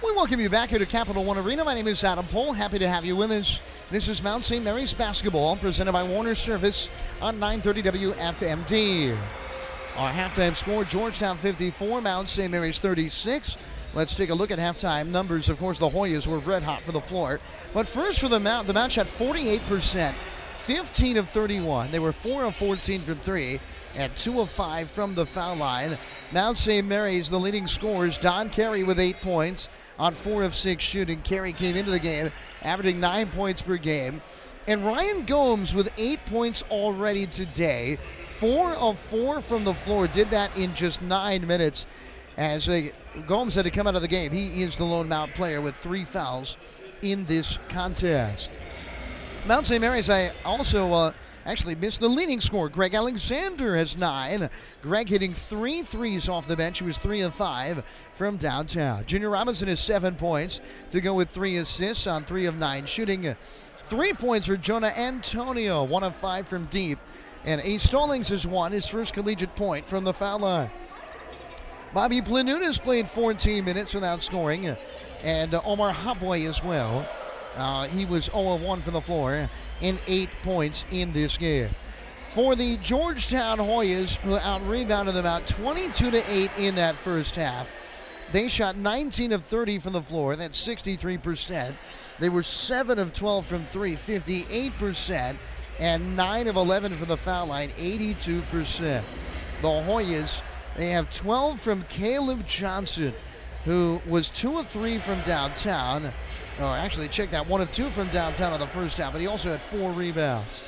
We welcome you back here to Capital One Arena. My name is Adam Pohl. Happy to have you with us. This is Mount St. Mary's basketball, presented by Warner Service on 930 WFMD. Our halftime score, Georgetown 54, Mount St. Mary's 36. Let's take a look at halftime numbers. Of course, the Hoyas were red hot for the floor. But first for the Mount shot 48%, 15 of 31. They were 4 of 14 from 3, and 2 of 5 from the foul line. Mount St. Mary's, the leading scorers, Don Carey with 8 points on 4 of 6 shooting. Carey came into the game averaging 9 points per game. And Ryan Gomes with 8 points already today. 4 of 4 from the floor. Did that in just 9 minutes as Gomes had to come out of the game. He is the lone Mount player with 3 fouls in this contest. Mount St. Mary's, I also actually missed the leading scorer. Greg Alexander has 9. Greg hitting 3 threes off the bench. He was 3 of 5 from downtown. Junior Robinson has 7 points to go with 3 assists on 3 of 9 shooting. 3 points for Jonah Antonio, 1 of 5 from deep. And Ace Stallings has won his first collegiate point from the foul line. Bobby Planunas played 14 minutes without scoring. And Omar Habway as well. He was 0 of 1 from the floor and 8 points in this game. For the Georgetown Hoyas, who out-rebounded them out 22-8 in that first half, they shot 19 of 30 from the floor. That's 63%. They were 7 of 12 from 3, 58%, and 9 of 11 from the foul line, 82%. The Hoyas, they have 12 from Caleb Johnson, who was 2 of 3 from downtown. Oh, actually, check that. 1 of 2 from downtown in the first half, but he also had 4 rebounds.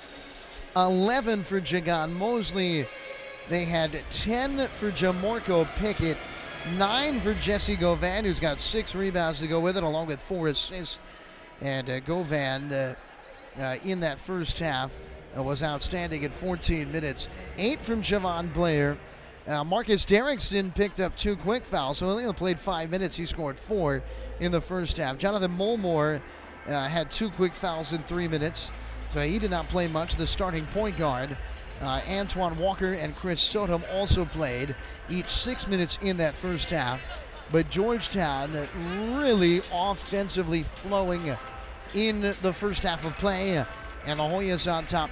11 for Jagan Mosley. They had 10 for Jamorko Pickett. 9 for Jesse Govan, who's got 6 rebounds to go with it, along with 4 assists. And Govan, in that first half, was outstanding at 14 minutes. 8 from Javon Blair. Marcus Derrickson picked up 2 quick fouls, so he only played 5 minutes. He scored 4 in the first half. Jonathan Mulmore had 2 quick fouls in 3 minutes, so he did not play much. The starting point guard, Antoine Walker and Chris Sodom, also played, each 6 minutes in that first half. But Georgetown really offensively flowing in the first half of play, and the Hoyas on top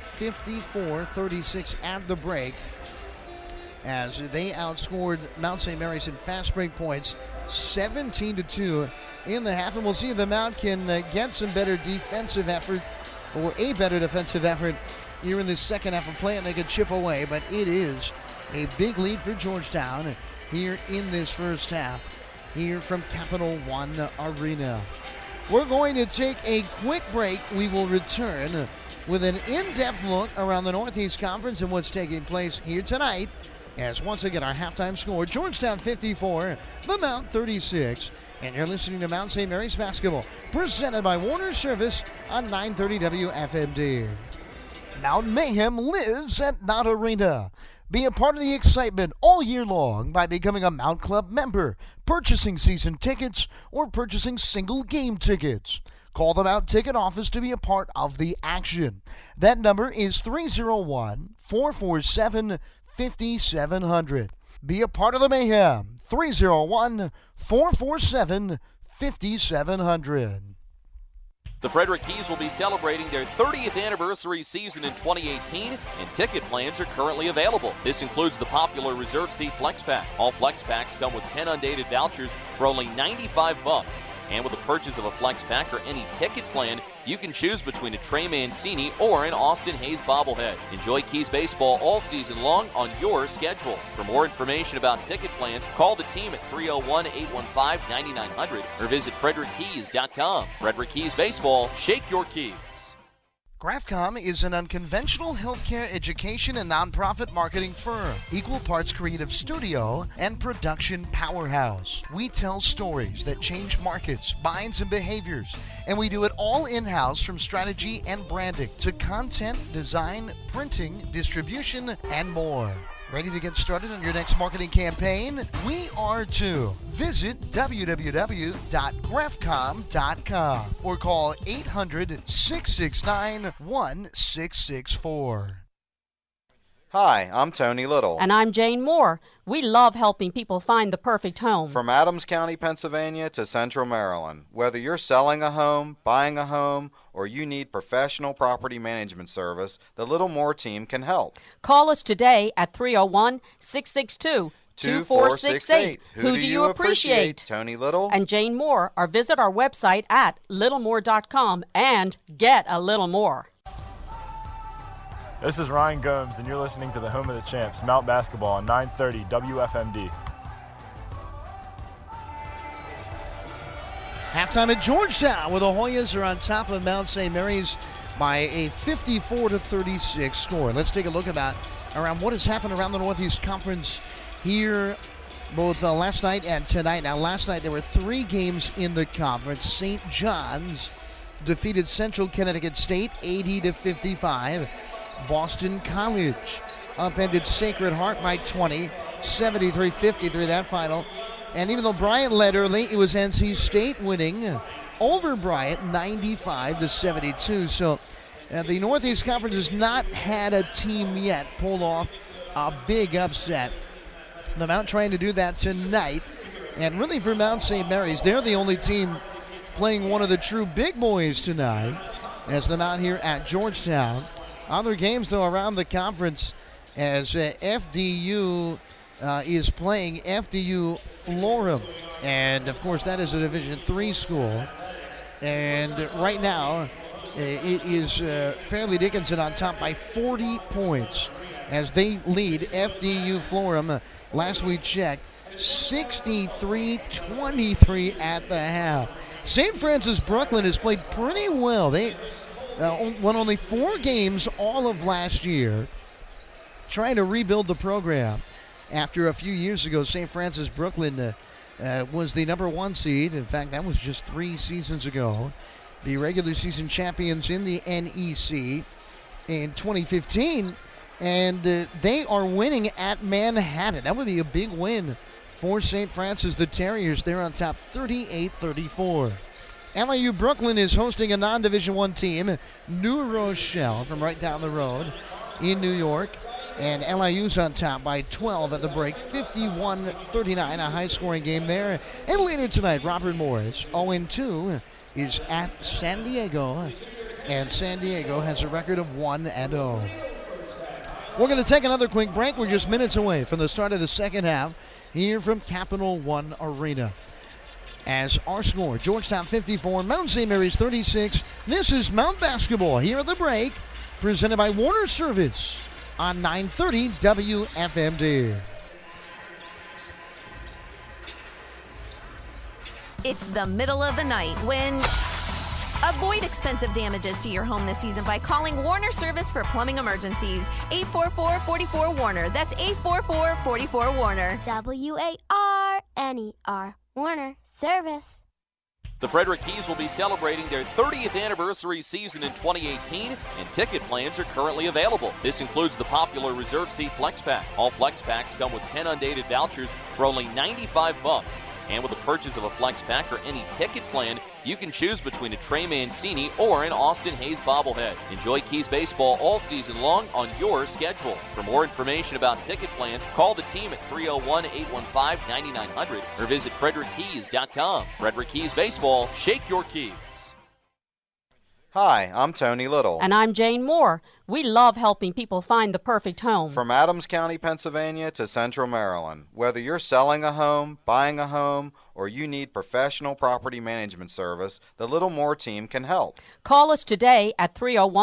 54-36 at the break, as they outscored Mount St. Mary's in fast break points 17-2 in the half. And we'll see if the Mount can get some better defensive effort, or a better defensive effort here in this second half of play, and they can chip away. But it is a big lead for Georgetown here in this first half, here from Capital One Arena. We're going to take a quick break. We will return with an in-depth look around the Northeast Conference and what's taking place here tonight, as once again our halftime score, Georgetown 54, the Mount 36. And you're listening to Mount St. Mary's basketball, presented by Warner Service on 930 WFMD. Mount Mayhem lives at Knott Arena. Be a part of the excitement all year long by becoming a Mount Club member, purchasing season tickets, or purchasing single game tickets. Call the Mount Ticket Office to be a part of the action. That number is 301-447-5700. Be a part of the mayhem. 301-447-5700. The Frederick Keys will be celebrating their 30th anniversary season in 2018, and ticket plans are currently available. This includes the popular Reserve Seat Flex Pack. All Flex Packs come with 10 undated vouchers for only $95. And with the purchase of a Flex Pack or any ticket plan, you can choose between a Trey Mancini or an Austin Hayes bobblehead. Enjoy Keys baseball all season long on your schedule. For more information about ticket plans, call the team at 301-815-9900 or visit frederickkeys.com. Frederick Keys Baseball, shake your keys. GrafCom is an unconventional healthcare education and nonprofit marketing firm, equal parts creative studio and production powerhouse. We tell stories that change markets, minds, and behaviors, and we do it all in-house, from strategy and branding to content, design, printing, distribution, and more. Ready to get started on your next marketing campaign? We are too. Visit www.grafcom.com or call 800-669-1664. Hi, I'm Tony Little. And I'm Jane Moore. We love helping people find the perfect home. From Adams County, Pennsylvania to Central Maryland. Whether you're selling a home, buying a home, or you need professional property management service, the Little Moore team can help. Call us today at 301-662-2468. Who do you appreciate? Tony Little and Jane Moore, or visit our website at littlemore.com and get a little more. This is Ryan Gomes, and you're listening to the home of the champs, Mount Basketball on 930 WFMD. Halftime at Georgetown, where the Hoyas are on top of Mount St. Mary's by a 54-36 score. Let's take a look around what has happened around the Northeast Conference here, both last night and tonight. Now, last night there were 3 games in the conference. St. John's defeated Central Connecticut State 80-55. Boston College upended Sacred Heart by 20, 73-53 that final. And even though Bryant led early, it was NC State winning over Bryant 95-72. So the Northeast Conference has not had a team yet pull off a big upset. The Mount trying to do that tonight. And really for Mount St. Mary's, they're the only team playing one of the true big boys tonight as the Mount here at Georgetown. Other games, though, around the conference as FDU is playing FDU Florham. And, of course, that is a Division III school. And right now, it is Fairleigh Dickinson on top by 40 points as they lead FDU Florham. Last we checked, 63-23 at the half. St. Francis Brooklyn has played pretty well. They won only 4 games all of last year, trying to rebuild the program. After a few years ago, St. Francis Brooklyn was the number 1 seed. In fact, that was just 3 seasons ago. The regular season champions in the NEC in 2015, and they are winning at Manhattan. That would be a big win for St. Francis. The Terriers, they're on top 38-34. LIU Brooklyn is hosting a non-Division I team, New Rochelle, from right down the road in New York. And LIU's on top by 12 at the break, 51-39, a high-scoring game there. And later tonight, Robert Morris, 0-2, is at San Diego. And San Diego has a record of 1-0. We're going to take another quick break. We're just minutes away from the start of the second half here from Capital One Arena. As our score, Georgetown 54, Mount St. Mary's 36. This is Mount Basketball here at the break, presented by Warner Service on 930 WFMD. It's the middle of the night when... Avoid expensive damages to your home this season by calling Warner Service for plumbing emergencies. 844-44-WARNER. That's 844-44-WARNER. WARNER. Warner Service. The Frederick Keys will be celebrating their 30th anniversary season in 2018, and ticket plans are currently available. This includes the popular Reserve Seat Flex Pack. All Flex Packs come with 10 undated vouchers for only $95. And with the purchase of a Flex Pack or any ticket plan, you can choose between a Trey Mancini or an Austin Hayes bobblehead. Enjoy Keys baseball all season long on your schedule. For more information about ticket plans, call the team at 301-815-9900 or visit FrederickKeys.com. Frederick Keys Baseball, shake your keys. Hi, I'm Tony Little. And I'm Jane Moore. We love helping people find the perfect home. From Adams County, Pennsylvania to Central Maryland. Whether you're selling a home, buying a home, or you need professional property management service, the Little Moore team can help. Call us today at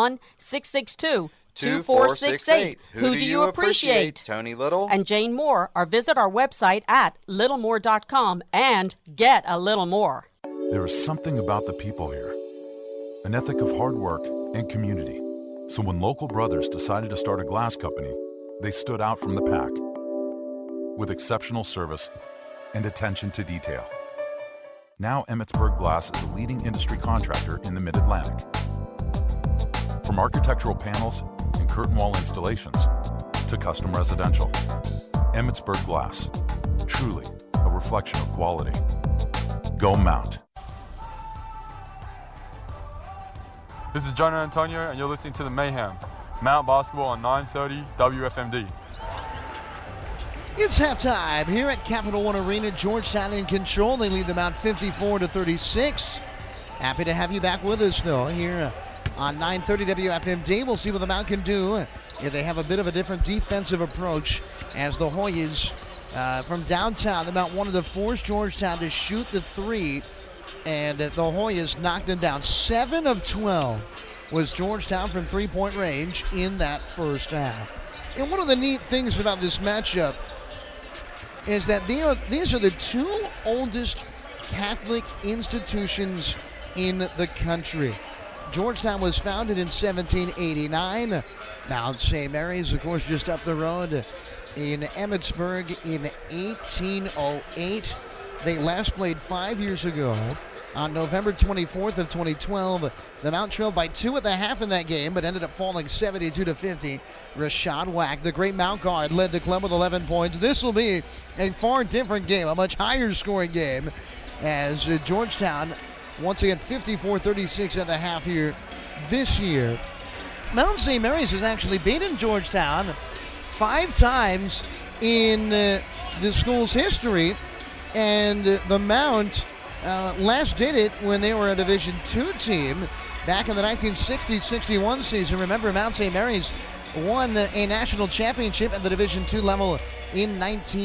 301-662-2468. Who do you appreciate? Tony Little and Jane Moore, or visit our website at littlemore.com and get a little more. There is something about the people here. An ethic of hard work and community. So when local brothers decided to start a glass company, they stood out from the pack with exceptional service and attention to detail. Now Emmitsburg Glass is a leading industry contractor in the Mid-Atlantic. From architectural panels and curtain wall installations to custom residential, Emmitsburg Glass, truly a reflection of quality. Go Mount. This is John Antonio, and you're listening to The Mayhem. Mount Basketball on 930 WFMD. It's halftime here at Capital One Arena. Georgetown in control. They lead the Mount 54-36. Happy to have you back with us, though, here on 930 WFMD. We'll see what the Mount can do. Yeah, they have a bit of a different defensive approach as the Hoyas from downtown. The Mount wanted to force Georgetown to shoot the three, and the Hoyas knocked them down. 7 of 12 was Georgetown from three-point range in that first half. And one of the neat things about this matchup is that these are the two oldest Catholic institutions in the country. Georgetown was founded in 1789. Mount St. Mary's, of course, just up the road in Emmitsburg in 1808. They last played 5 years ago on November 24th of 2012. The Mount trailed by 2 at the half in that game, but ended up falling 72-50. Rashad Wack, the great Mount guard, led the club with 11 points. This will be a far different game, a much higher scoring game, as Georgetown, once again, 54-36 at the half here this year. Mount St. Mary's has actually beaten Georgetown 5 times in the school's history, and the Mount last did it when they were a Division II team back in the 1960-61 season. Remember, Mount St. Mary's won a national championship at the Division II level in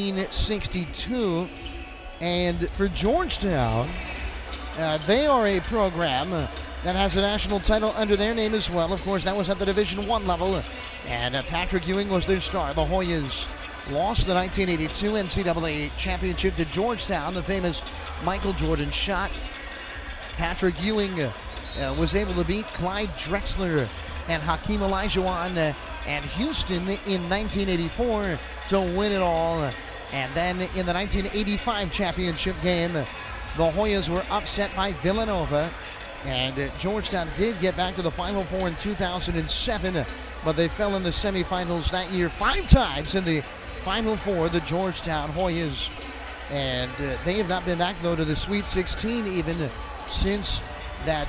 1962. And for Georgetown, they are a program that has a national title under their name as well. Of course, that was at the Division I level. And Patrick Ewing was their star. The Hoyas lost the 1982 NCAA championship to Georgetown. The famous Michael Jordan shot. Patrick Ewing was able to beat Clyde Drexler and Hakeem Olajuwon and Houston in 1984 to win it all. And then in the 1985 championship game, the Hoyas were upset by Villanova. And Georgetown did get back to the Final Four in 2007, but they fell in the semifinals that year 5 times in the Final Four, the Georgetown Hoyas. And they have not been back, though, to the Sweet 16 even since that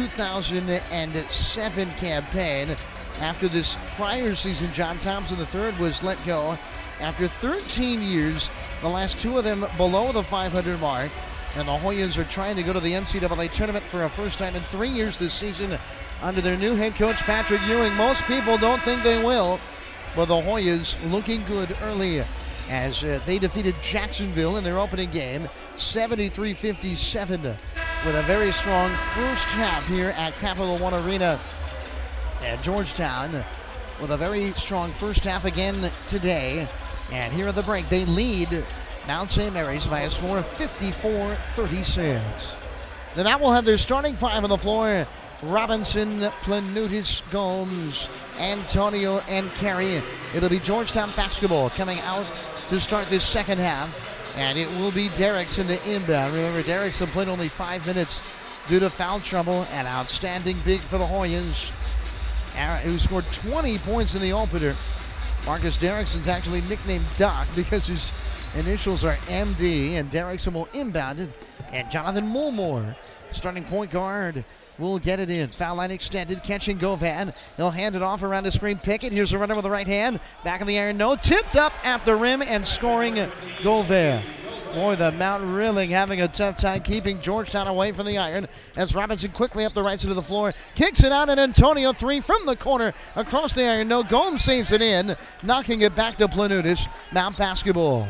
2007 campaign. After this prior season, John Thompson III was let go after 13 years, the last 2 of them below the 500 mark. And the Hoyas are trying to go to the NCAA tournament for a first time in 3 years this season under their new head coach, Patrick Ewing. Most people don't think they will, but the Hoyas looking good early as they defeated Jacksonville in their opening game, 73-57, with a very strong first half here at Capital One Arena. And Georgetown with a very strong first half again today. And here at the break, they lead Mount St. Mary's by a score of 54-36. The Mount will have their starting 5 on the floor. Robinson, Planutis, Gomes, Antonio, and Carey. It'll be Georgetown basketball coming out to start this second half. And it will be Derrickson to inbound. Remember, Derrickson played only 5 minutes due to foul trouble. An outstanding big for the Hoyas, who scored 20 points in the opener. Marcus Derrickson's actually nicknamed Doc because his initials are MD, and Derrickson will inbound it. And Jonathan Mulmore, starting point guard, will get it in. Foul line extended, catching Govan. He'll hand it off around the screen. Pickett, here's the runner with the right hand. Back of the iron, no. Tipped up at the rim and scoring Govan. Boy, the Mount really having a tough time keeping Georgetown away from the iron as Robinson quickly up the right side of the floor. Kicks it out, and Antonio 3 from the corner across the iron. No, Gomes saves it in, knocking it back to Planutis. Mount basketball.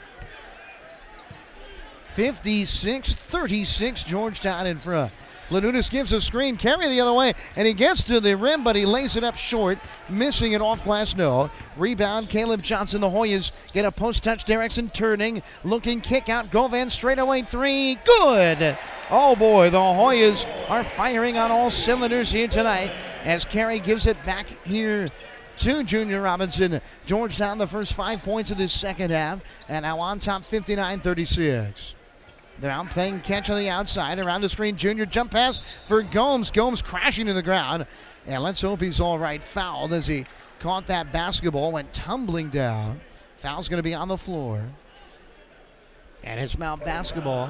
56-36, Georgetown in front. Planutis gives a screen, Carey the other way, and he gets to the rim, but he lays it up short, missing it off glass, no. Rebound, Caleb Johnson. The Hoyas get a post touch. Derrickson turning, looking, kick out. Govan straight away 3, good. Oh boy, the Hoyas are firing on all cylinders here tonight as Carey gives it back here to Junior Robinson. Georgetown the first 5 points of this second half, and now on top 59-36. They're out playing catch on the outside. Around the screen, Junior jump pass for Gomes. Gomes crashing to the ground. And let's hope he's all right. Fouled as he caught that basketball, went tumbling down. Foul's going to be on the floor. And it's Mount basketball.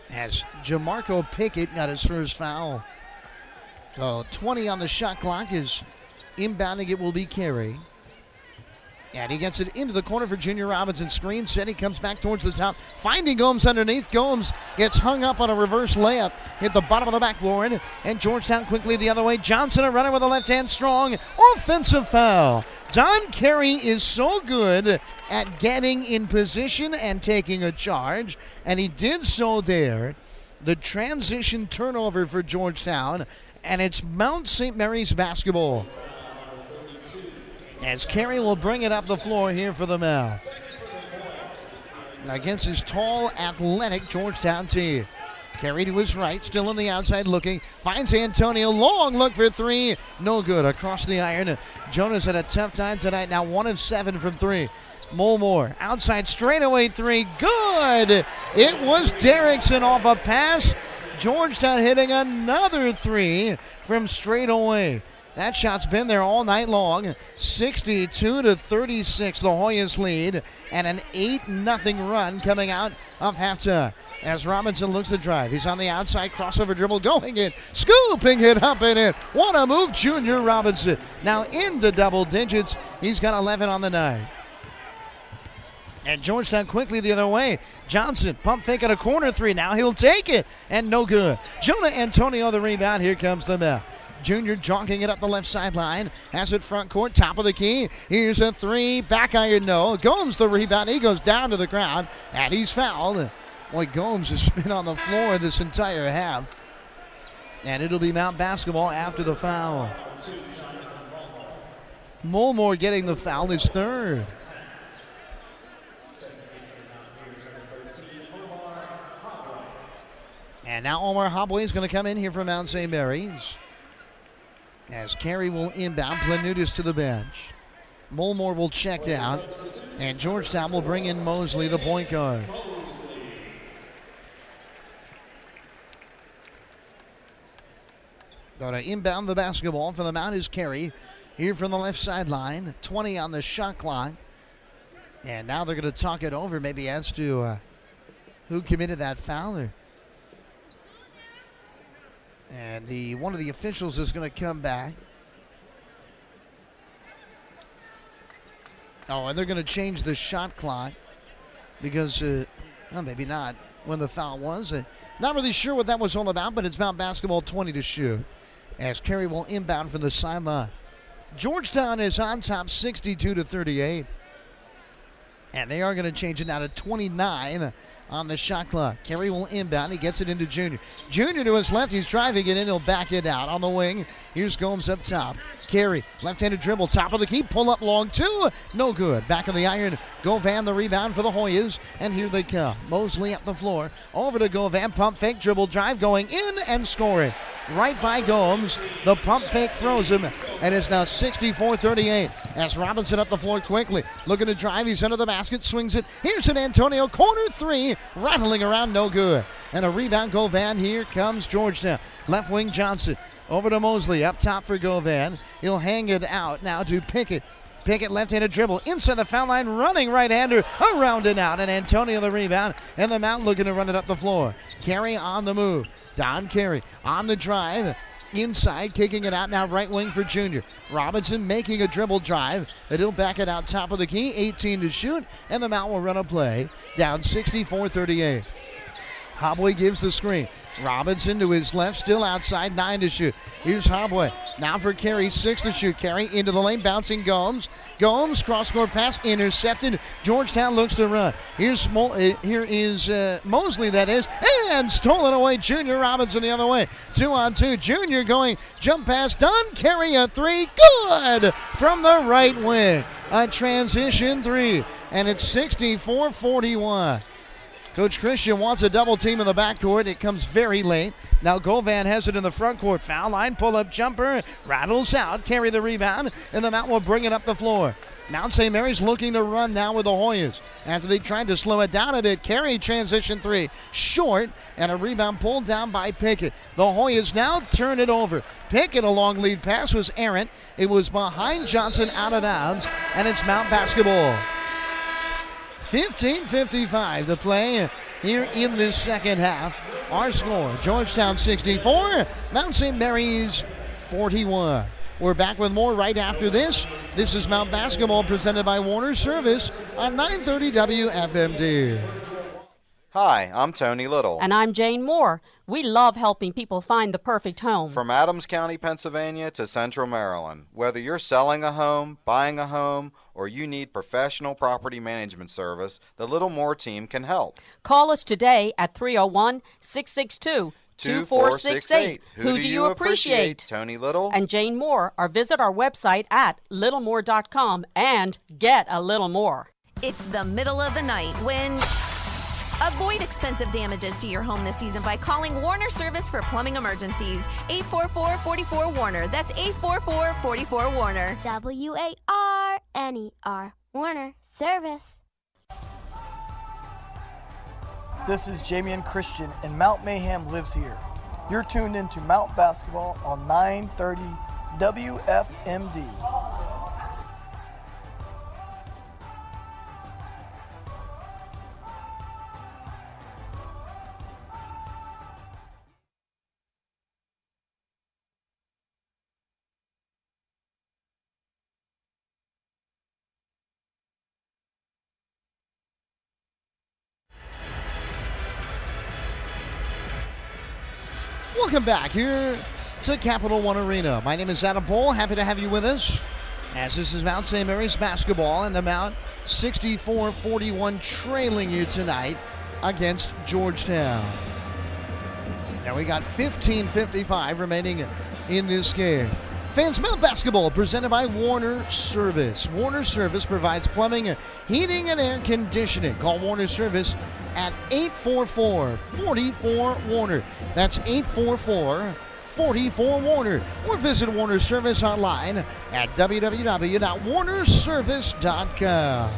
as Jamarco Pickett got his first foul. So 20 on the shot clock. Is inbounding it will be Carey. And he gets it into the corner for Junior Robinson. Screen set. He comes back towards the top. Finding Gomes underneath. Gomes gets hung up on a reverse layup. Hit the bottom of the backboard. And Georgetown quickly the other way. Johnson a runner with a left hand strong. Offensive foul. Don Carey is so good at getting in position and taking a charge. And he did so there. The transition turnover for Georgetown. And it's Mount St. Mary's basketball. As Carey will bring it up the floor here for the Mal. Against his tall, athletic Georgetown team. Carey to his right, still on the outside looking. Finds Antonio, long look for three. No good, across the iron. Jonas had a tough time tonight, now 1 of 7 from three. Mulmore, outside straightaway three, good! It was Derrickson off a pass. Georgetown hitting another three from straight away. That shot's been there all night long. 62-36, the Hoyas lead, and an 8-0 run coming out of halftime. As Robinson looks to drive, he's on the outside, crossover dribble, going in, scooping it up and in. What a move, Junior Robinson. Now into double digits. He's got 11 on the night. And Georgetown quickly the other way. Johnson, pump fake at a corner three. Now he'll take it, and no good. Jonah Antonio the rebound. Here comes the Mel. Junior jogging it up the left sideline. Has it front court, top of the key. Here's a three, back iron, no. Gomes the rebound. He goes down to the ground, and he's fouled. Boy, Gomes has been on the floor this entire half. And it'll be Mount basketball after the foul. Mulmore getting the foul, his third. And now Omar Habway is going to come in here from Mount St. Mary's. As Carey will inbound, Planutis to the bench. Mulmore will check out, and Georgetown will bring in Mosley, the point guard. Going to inbound the basketball for the Mount is Carey. Here from the left sideline, 20 on the shot clock. And now they're going to talk it over, maybe as to who committed that foul. And one of the officials is going to come back. Oh, and they're going to change the shot clock because, well, maybe not when the foul was. Not really sure what that was all about, but it's Mount basketball 20 to shoot. As Carey will inbound from the sideline. Georgetown is on top 62-38. And they are going to change it now to 29 on the shot clock. Carey will inbound. He gets it into Junior. Junior to his left. He's driving it in. He'll back it out on the wing. Here's Gomes up top. Carey, left-handed dribble, top of the key, pull up long two. No good. Back of the iron. Govan the rebound for the Hoyas. And here they come. Mosley up the floor. Over to Govan. Pump fake, dribble drive, going in and scoring. Right by Gomes. The pump fake throws him. And it's now 64-38. As Robinson up the floor quickly. Looking to drive. He's under the basket. Swings it. Here's an Antonio. Corner three. Rattling around. No good. And a rebound. Govan. Here comes Georgetown. Left wing Johnson. Over to Mosley. Up top for Govan. He'll hang it out now to Pickett. Pickett left-handed dribble inside the foul line, running right-hander around and out, and Antonio the rebound, and the Mount looking to run it up the floor. Carey on the move. Don Carey on the drive, inside, kicking it out now right wing for Junior. Robinson making a dribble drive, and he'll back it out top of the key, 18 to shoot, and the Mount will run a play, down 64-38. Habway gives the screen. Robinson to his left, still outside, 9 to shoot. Here's Habway. Now for Carey, 6 to shoot. Carey into the lane, bouncing Gomes. Gomes, cross-court pass, intercepted. Georgetown looks to run. Here is Mosley, that is, and stolen away. Junior Robinson the other way. 2-on-2. Junior going, jump pass, done. Carey a three, good from the right wing. A transition three, and it's 64-41. Coach Christian wants a double team in the backcourt. It comes very late. Now Govan has it in the front court. Foul line, pull-up jumper, rattles out, Carey the rebound, and the Mount will bring it up the floor. Mount St. Mary's looking to run now with the Hoyas. After they tried to slow it down a bit, Carey transition three, short, and a rebound pulled down by Pickett. The Hoyas now turn it over. Pickett, a long lead pass, was errant. It was behind Johnson, out of bounds, and it's Mount basketball. 15:55 to play here in this second half. Our score, Georgetown 64, Mount St. Mary's 41. We're back with more right after this. This is Mount Basketball presented by Warner Service on 930 WFMD. Hi, I'm Tony Little. And I'm Jane Moore. We love helping people find the perfect home. From Adams County, Pennsylvania to Central Maryland. Whether you're selling a home, buying a home, or you need professional property management service, the Little Moore team can help. Call us today at 301-662-2468. Who do you appreciate? Tony Little and Jane Moore, or visit our website at littlemore.com and get a little more. It's the middle of the night when... Avoid expensive damages to your home this season by calling Warner Service for plumbing emergencies. 844-44-WARNER. That's 844-44-WARNER. WARNER. Warner Service. This is Jamie Christian, and Mount Mayhem lives here. You're tuned into Mount Basketball on 930 WFMD. Welcome back here to Capital One Arena. My name is Adam Pohl. Happy to have you with us as this is Mount St. Mary's basketball, and the Mount 64-41 trailing you tonight against Georgetown. Now we got 15:55 remaining in this game. Fans, Mount Basketball presented by Warner Service. Warner Service provides plumbing, heating, and air conditioning. Call Warner Service at 844-44-WARNER. That's 844-44-WARNER. Or visit Warner Service online at www.warnerservice.com.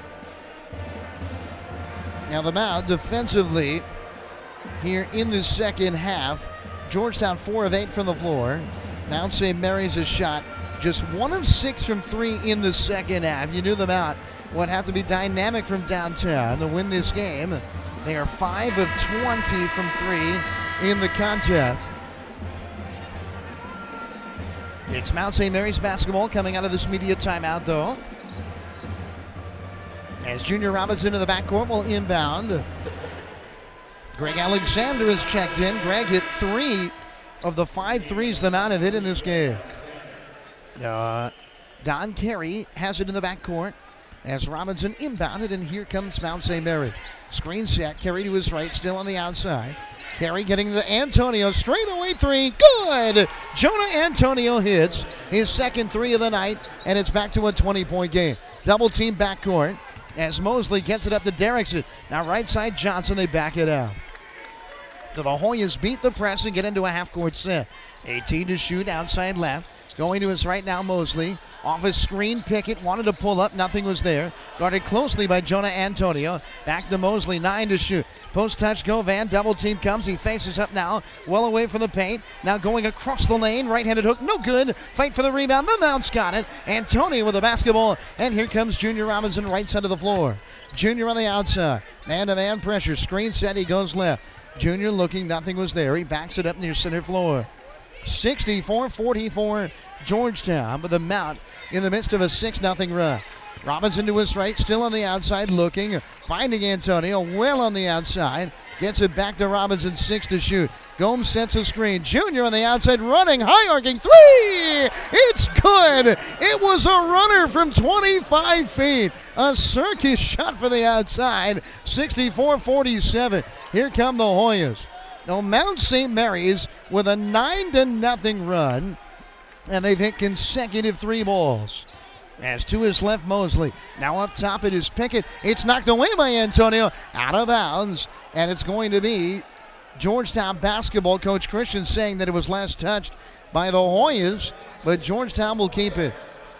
Now the Mount defensively here in the second half. Georgetown 4 of 8 from the floor. Mount St. Mary's has shot just 1 of 6 from 3 in the second half. You knew the Mount would have to be dynamic from downtown to win this game. They are 5 of 20 from 3 in the contest. It's Mount St. Mary's basketball coming out of this media timeout, though. As Junior Robinson in the backcourt will inbound. Greg Alexander has checked in. Greg hit 3 of the 5 threes the Mount have hit in this game. Don Carey has it in the backcourt as Robinson inbounded, and here comes Mount St. Mary. Screen set, Carey to his right, still on the outside. Carey getting to Antonio, straightaway 3, good! Jonah Antonio hits his second 3 of the night, and it's back to a 20-point game. Double team backcourt as Mosley gets it up to Derrickson. Now right side Johnson, they back it out. So the Hoyas beat the press and get into a half-court set. 18 to shoot, outside left. Going to his right now, Mosley. Off his screen, Pickett wanted to pull up. Nothing was there. Guarded closely by Jonah Antonio. Back to Mosley, 9 to shoot. Post touch, Govan. Double team comes. He faces up now. Well away from the paint. Now going across the lane. Right-handed hook, no good. Fight for the rebound. The Mount's got it. Antonio with the basketball. And here comes Junior Robinson, right side of the floor. Junior on the outside. Man-to-man pressure. Screen set. He goes left. Junior looking, nothing was there. He backs it up near center floor. 64-44 Georgetown, but the Mount in the midst of a 6-0 run. Robinson to his right, still on the outside, looking, finding Antonio, well on the outside. Gets it back to Robinson, 6 to shoot. Gomes sets a screen. Junior on the outside, running, high arcing, 3! It's good! It was a runner from 25 feet. A circus shot for the outside, 64-47. Here come the Hoyas. Now Mount St. Mary's with a 9-0 run, and they've hit consecutive 3 balls. As to his left, Mosley. Now up top it is Pickett. It's knocked away by Antonio. Out of bounds. And it's going to be Georgetown basketball coach Christian saying that it was last touched by the Hoyas, but Georgetown will keep it.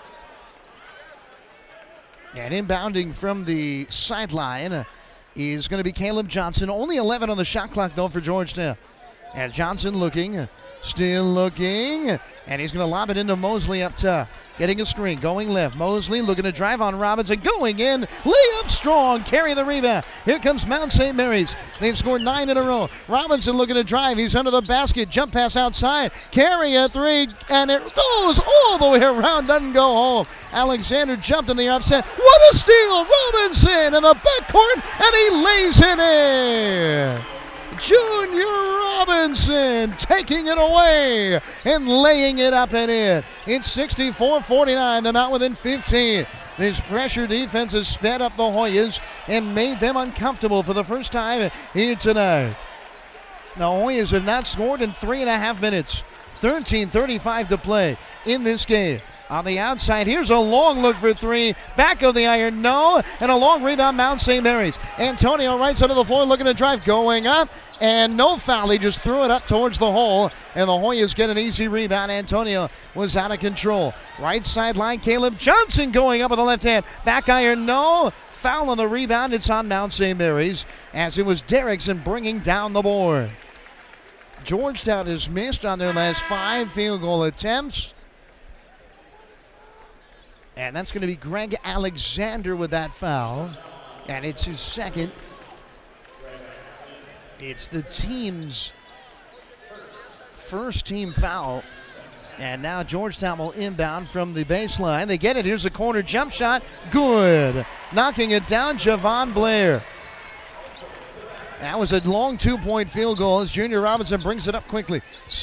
And inbounding from the sideline is going to be Caleb Johnson. Only 11 on the shot clock, though, for Georgetown. As Johnson looking, still looking, and he's going to lob it into Mosley up top. Getting a screen, going left. Mosley looking to drive on Robinson, going in. Layup strong, carry the rebound. Here comes Mount St. Mary's. They've scored 9 in a row. Robinson looking to drive. He's under the basket. Jump pass outside. Carry a 3, and it goes all the way around. Doesn't go home. Alexander jumped in the upset. What a steal! Robinson in the backcourt, and he lays it in. Junior Robinson taking it away and laying it up and in. It's 64-49. The Mount within 15. This pressure defense has sped up the Hoyas and made them uncomfortable for the first time here tonight. The Hoyas have not scored in 3.5 minutes. 13:35 to play in this game. On the outside, here's a long look for 3. Back of the iron, no. And a long rebound, Mount St. Mary's. Antonio right side of the floor looking to drive, going up. And no foul, he just threw it up towards the hole. And the Hoyas get an easy rebound. Antonio was out of control. Right sideline, Caleb Johnson going up with the left hand. Back iron, no. Foul on the rebound, it's on Mount St. Mary's. As it was Derrickson bringing down the board. Georgetown has missed on their last 5 field goal attempts. And that's going to be Greg Alexander with that foul. And it's his second. It's the team's first team foul. And now Georgetown will inbound from the baseline. They get it. Here's a corner jump shot. Good. Knocking it down, Javon Blair. That was a long 2-point field goal as Junior Robinson brings it up quickly.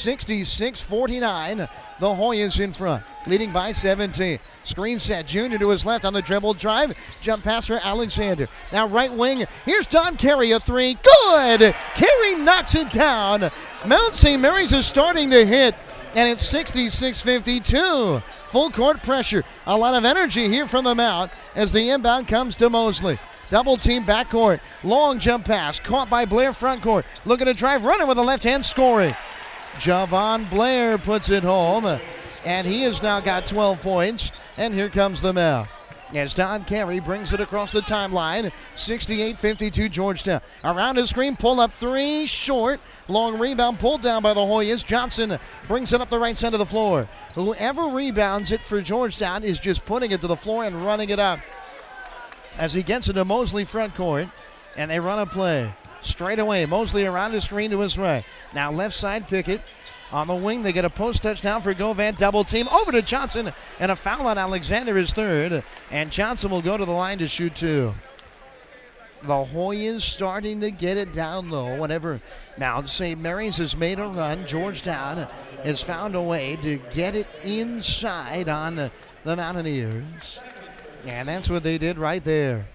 66-49. The Hoyas in front, leading by 17. Screen set, Junior to his left on the dribble drive. Jump pass for Alexander. Now right wing, here's Don Carey, a 3. Good! Carey knocks it down. Mount St. Mary's is starting to hit, and it's 66-52. Full court pressure. A lot of energy here from the Mount as the inbound comes to Mosley. Double team backcourt. Long jump pass. Caught by Blair front court. Looking to drive, running with the left hand, scoring. Javon Blair puts it home. And he has now got 12 points. And here comes the Mount. As Don Carey brings it across the timeline. 68-52 Georgetown. Around his screen, pull up 3, short. Long rebound pulled down by the Hoyas. Johnson brings it up the right side of the floor. Whoever rebounds it for Georgetown is just putting it to the floor and running it up. As he gets into Mosley front court, and they run a play. Straight away, Mosley around his screen to his right. Now left side, Pickett. On the wing, they get a post touchdown for Govan. Double team over to Johnson, and a foul on Alexander is third. And Johnson will go to the line to shoot 2. The Hoyas starting to get it down low. Whenever Mount St. Mary's has made a run, Georgetown has found a way to get it inside on the Mountaineers. And that's what they did right there.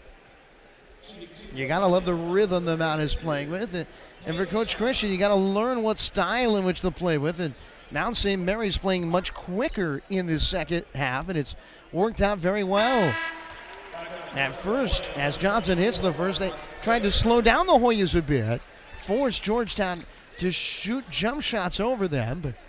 You got to love the rhythm the Mount is playing with. And for Coach Christian, you got to learn what style in which to play with. And Mount St. Mary's playing much quicker in this second half, and it's worked out very well. At first, as Johnson hits the first, they tried to slow down the Hoyas a bit, forced Georgetown to shoot jump shots over them, but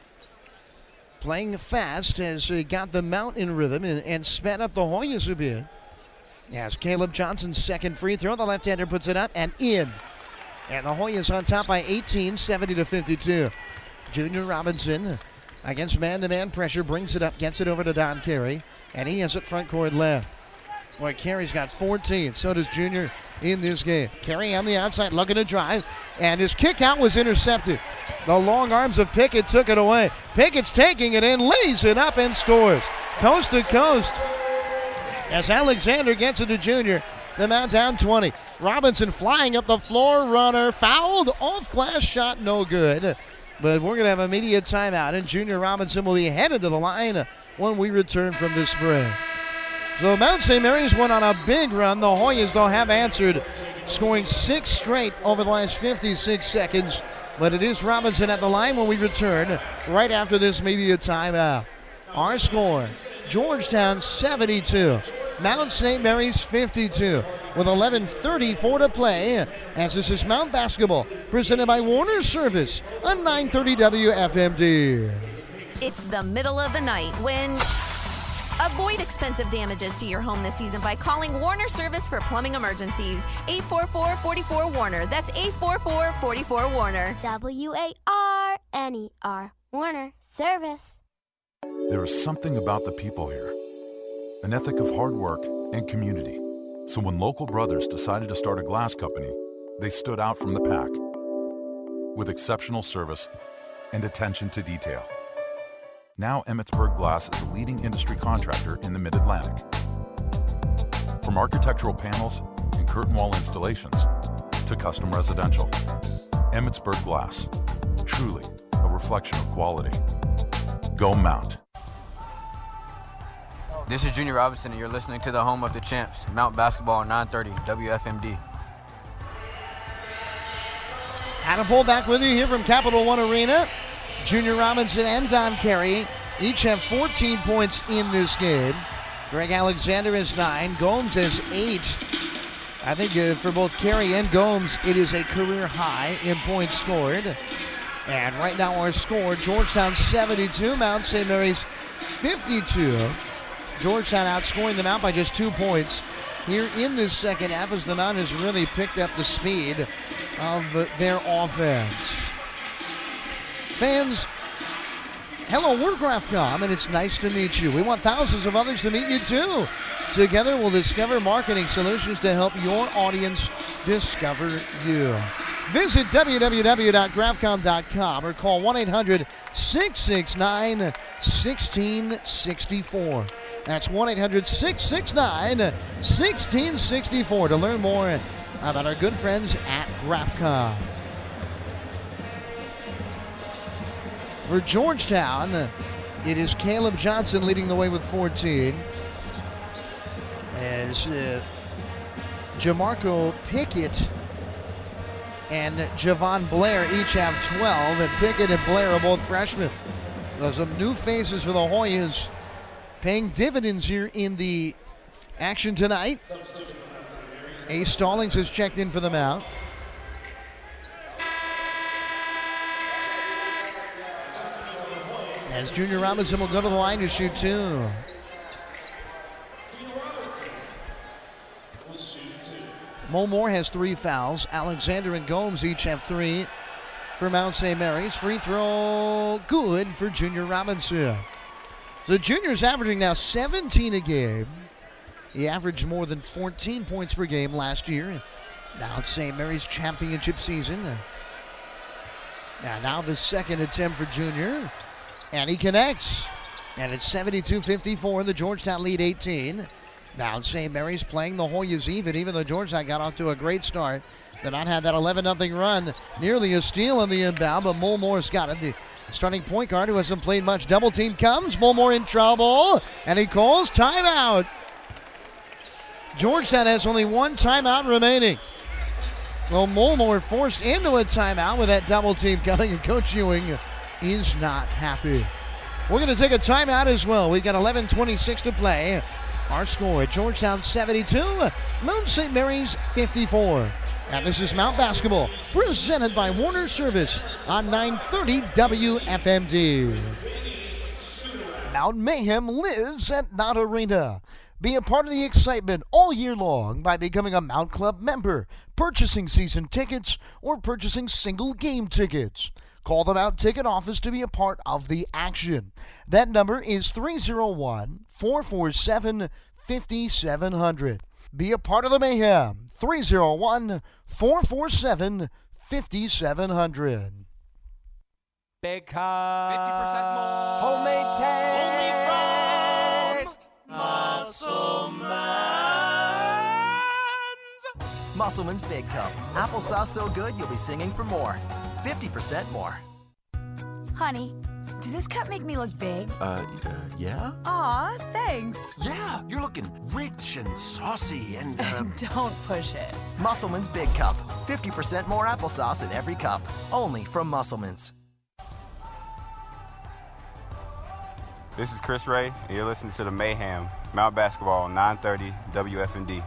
playing fast as he got the Mount in rhythm and sped up the Hoyas a bit. As Caleb Johnson's second free throw, the left-hander puts it up and in. And the Hoyas on top by 18, 70-52. Junior Robinson against man-to-man pressure, brings it up, gets it over to Don Carey, and he has it front court left. Boy, Carey's got 14, so does Junior in this game. Carey on the outside looking to drive, and his kick out was intercepted. The long arms of Pickett took it away. Pickett's taking it in, lays it up, and scores. Coast to coast. As Alexander gets it to Junior, the Mount down 20. Robinson flying up the floor, runner fouled, off glass shot, no good. But we're going to have a immediate timeout, and Junior Robinson will be headed to the line when we return from this break. So Mount St. Mary's went on a big run. The Hoyas, though, have answered, scoring 6 straight over the last 56 seconds. But it is Robinson at the line when we return right after this media timeout. Our score, Georgetown 72, Mount St. Mary's 52, with 11:34 to play, as this is Mount Basketball, presented by Warner Service on 930 WFMD. It's the middle of the night when Avoid expensive damages to your home this season by calling Warner Service for plumbing emergencies. 844-44-WARNER. That's 844-44-WARNER. WARNER. Warner Service. There is something about the people here, an ethic of hard work and community. So when local brothers decided to start a glass company, they stood out from the pack with exceptional service and attention to detail. Now Emmitsburg Glass is a leading industry contractor in the Mid-Atlantic. From architectural panels and curtain wall installations to custom residential, Emmitsburg Glass, truly a reflection of quality. Go Mount. This is Junior Robinson, and you're listening to the home of the champs, Mount Basketball on 930 WFMD. Adam Pohl back with you here from Capital One Arena. Junior Robinson and Don Carey each have 14 points in this game. Greg Alexander has 9. Gomes has 8. I think for both Carey and Gomes, it is a career high in points scored. And right now our score, Georgetown 72, Mount St. Mary's 52. Georgetown outscoring the Mount by just 2 points here in this second half as the Mount has really picked up the speed of their offense. Fans, hello, we're GraphCom, and it's nice to meet you. We want thousands of others to meet you too. Together we'll discover marketing solutions to help your audience discover you. Visit www.graphcom.com or call 1-800-669-1664. That's 1-800-669-1664 to learn more about our good friends at GraphCom. For Georgetown, it is Caleb Johnson leading the way with 14. As Jamarco Pickett and Javon Blair each have 12, and Pickett and Blair are both freshmen. There's some new faces for the Hoyas paying dividends here in the action tonight. Ace Stallings has checked in for the Mount. As Junior Robinson will go to the line to shoot 2. Mo Moore has 3 fouls. Alexander and Gomes each have 3 for Mount St. Mary's. Free throw good for Junior Robinson. The junior's averaging now 17 a game. He averaged more than 14 points per game last year. Mount St. Mary's championship season. Now the second attempt for Junior. And he connects. And it's 72-54. The Georgetown lead 18. Mount St. Mary's playing the Hoyas even though Georgetown got off to a great start. The Mount had that 11-0 run. Nearly a steal on the inbound, but Mulmore's got it. The starting point guard who hasn't played much. Double team comes. Mulmore in trouble. And he calls timeout. Georgetown has only 1 timeout remaining. Well, Mulmore forced into a timeout with that double team coming, and Coach Ewing is not happy. We're going to take a timeout as well. We've got 11:26 to play. Our score, Georgetown 72, Mount St. Mary's 54. And this is Mount Basketball, presented by Warner Service on 930 WFMD. Mount Mayhem lives at Mount Arena. Be a part of the excitement all year long by becoming a Mount Club member, purchasing season tickets, or purchasing single game tickets. Call the Mount Ticket Office to be a part of the action. That number is 301-447-5700. Be a part of the mayhem. 301-447-5700. Big Cup. 50% more. Homemade taste. Musselman's. Musselman's Big Cup. Applesauce so good you'll be singing for more. 50% more. Honey, does this cup make me look big? Yeah? Aw, thanks. Yeah, you're looking rich and saucy and, Don't push it. Musselman's Big Cup. 50% more applesauce in every cup. Only from Musselman's. This is Chris Ray, and you're listening to the Mayhem, Mount Basketball, 930 WFMD.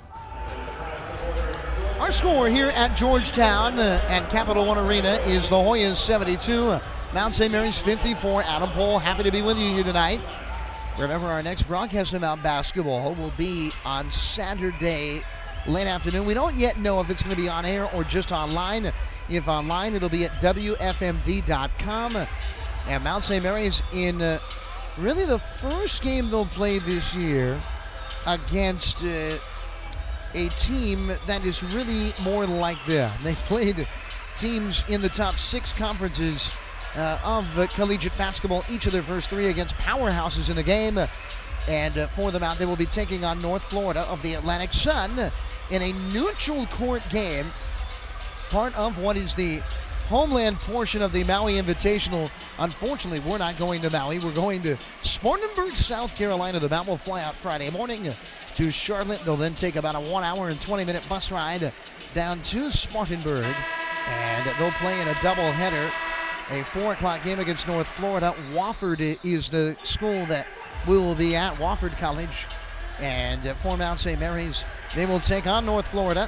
Our score here at Georgetown at Capital One Arena is the Hoyas 72, Mount St. Mary's 54. Adam Pohl, happy to be with you here tonight. Remember, our next broadcast of Mount Basketball will be on Saturday late afternoon. We don't yet know if it's going to be on air or just online. If online, it'll be at WFMD.com. And Mount St. Mary's in really the first game they'll play this year against a team that is really more like them. They've played teams in the top 6 conferences of collegiate basketball, each of their first 3 against powerhouses in the game. And for the Mount, they will be taking on North Florida of the Atlantic Sun in a neutral court game, part of what is the homeland portion of the Maui Invitational. Unfortunately, we're not going to Maui. We're going to Spartanburg, South Carolina. The Mount will fly out Friday morning to Charlotte. They'll then take about a 1 hour and 20-minute bus ride down to Spartanburg, and they'll play in a doubleheader, a 4 o'clock game against North Florida. Wofford is the school that we will be at, Wofford College. And for Mount St. Mary's, they will take on North Florida.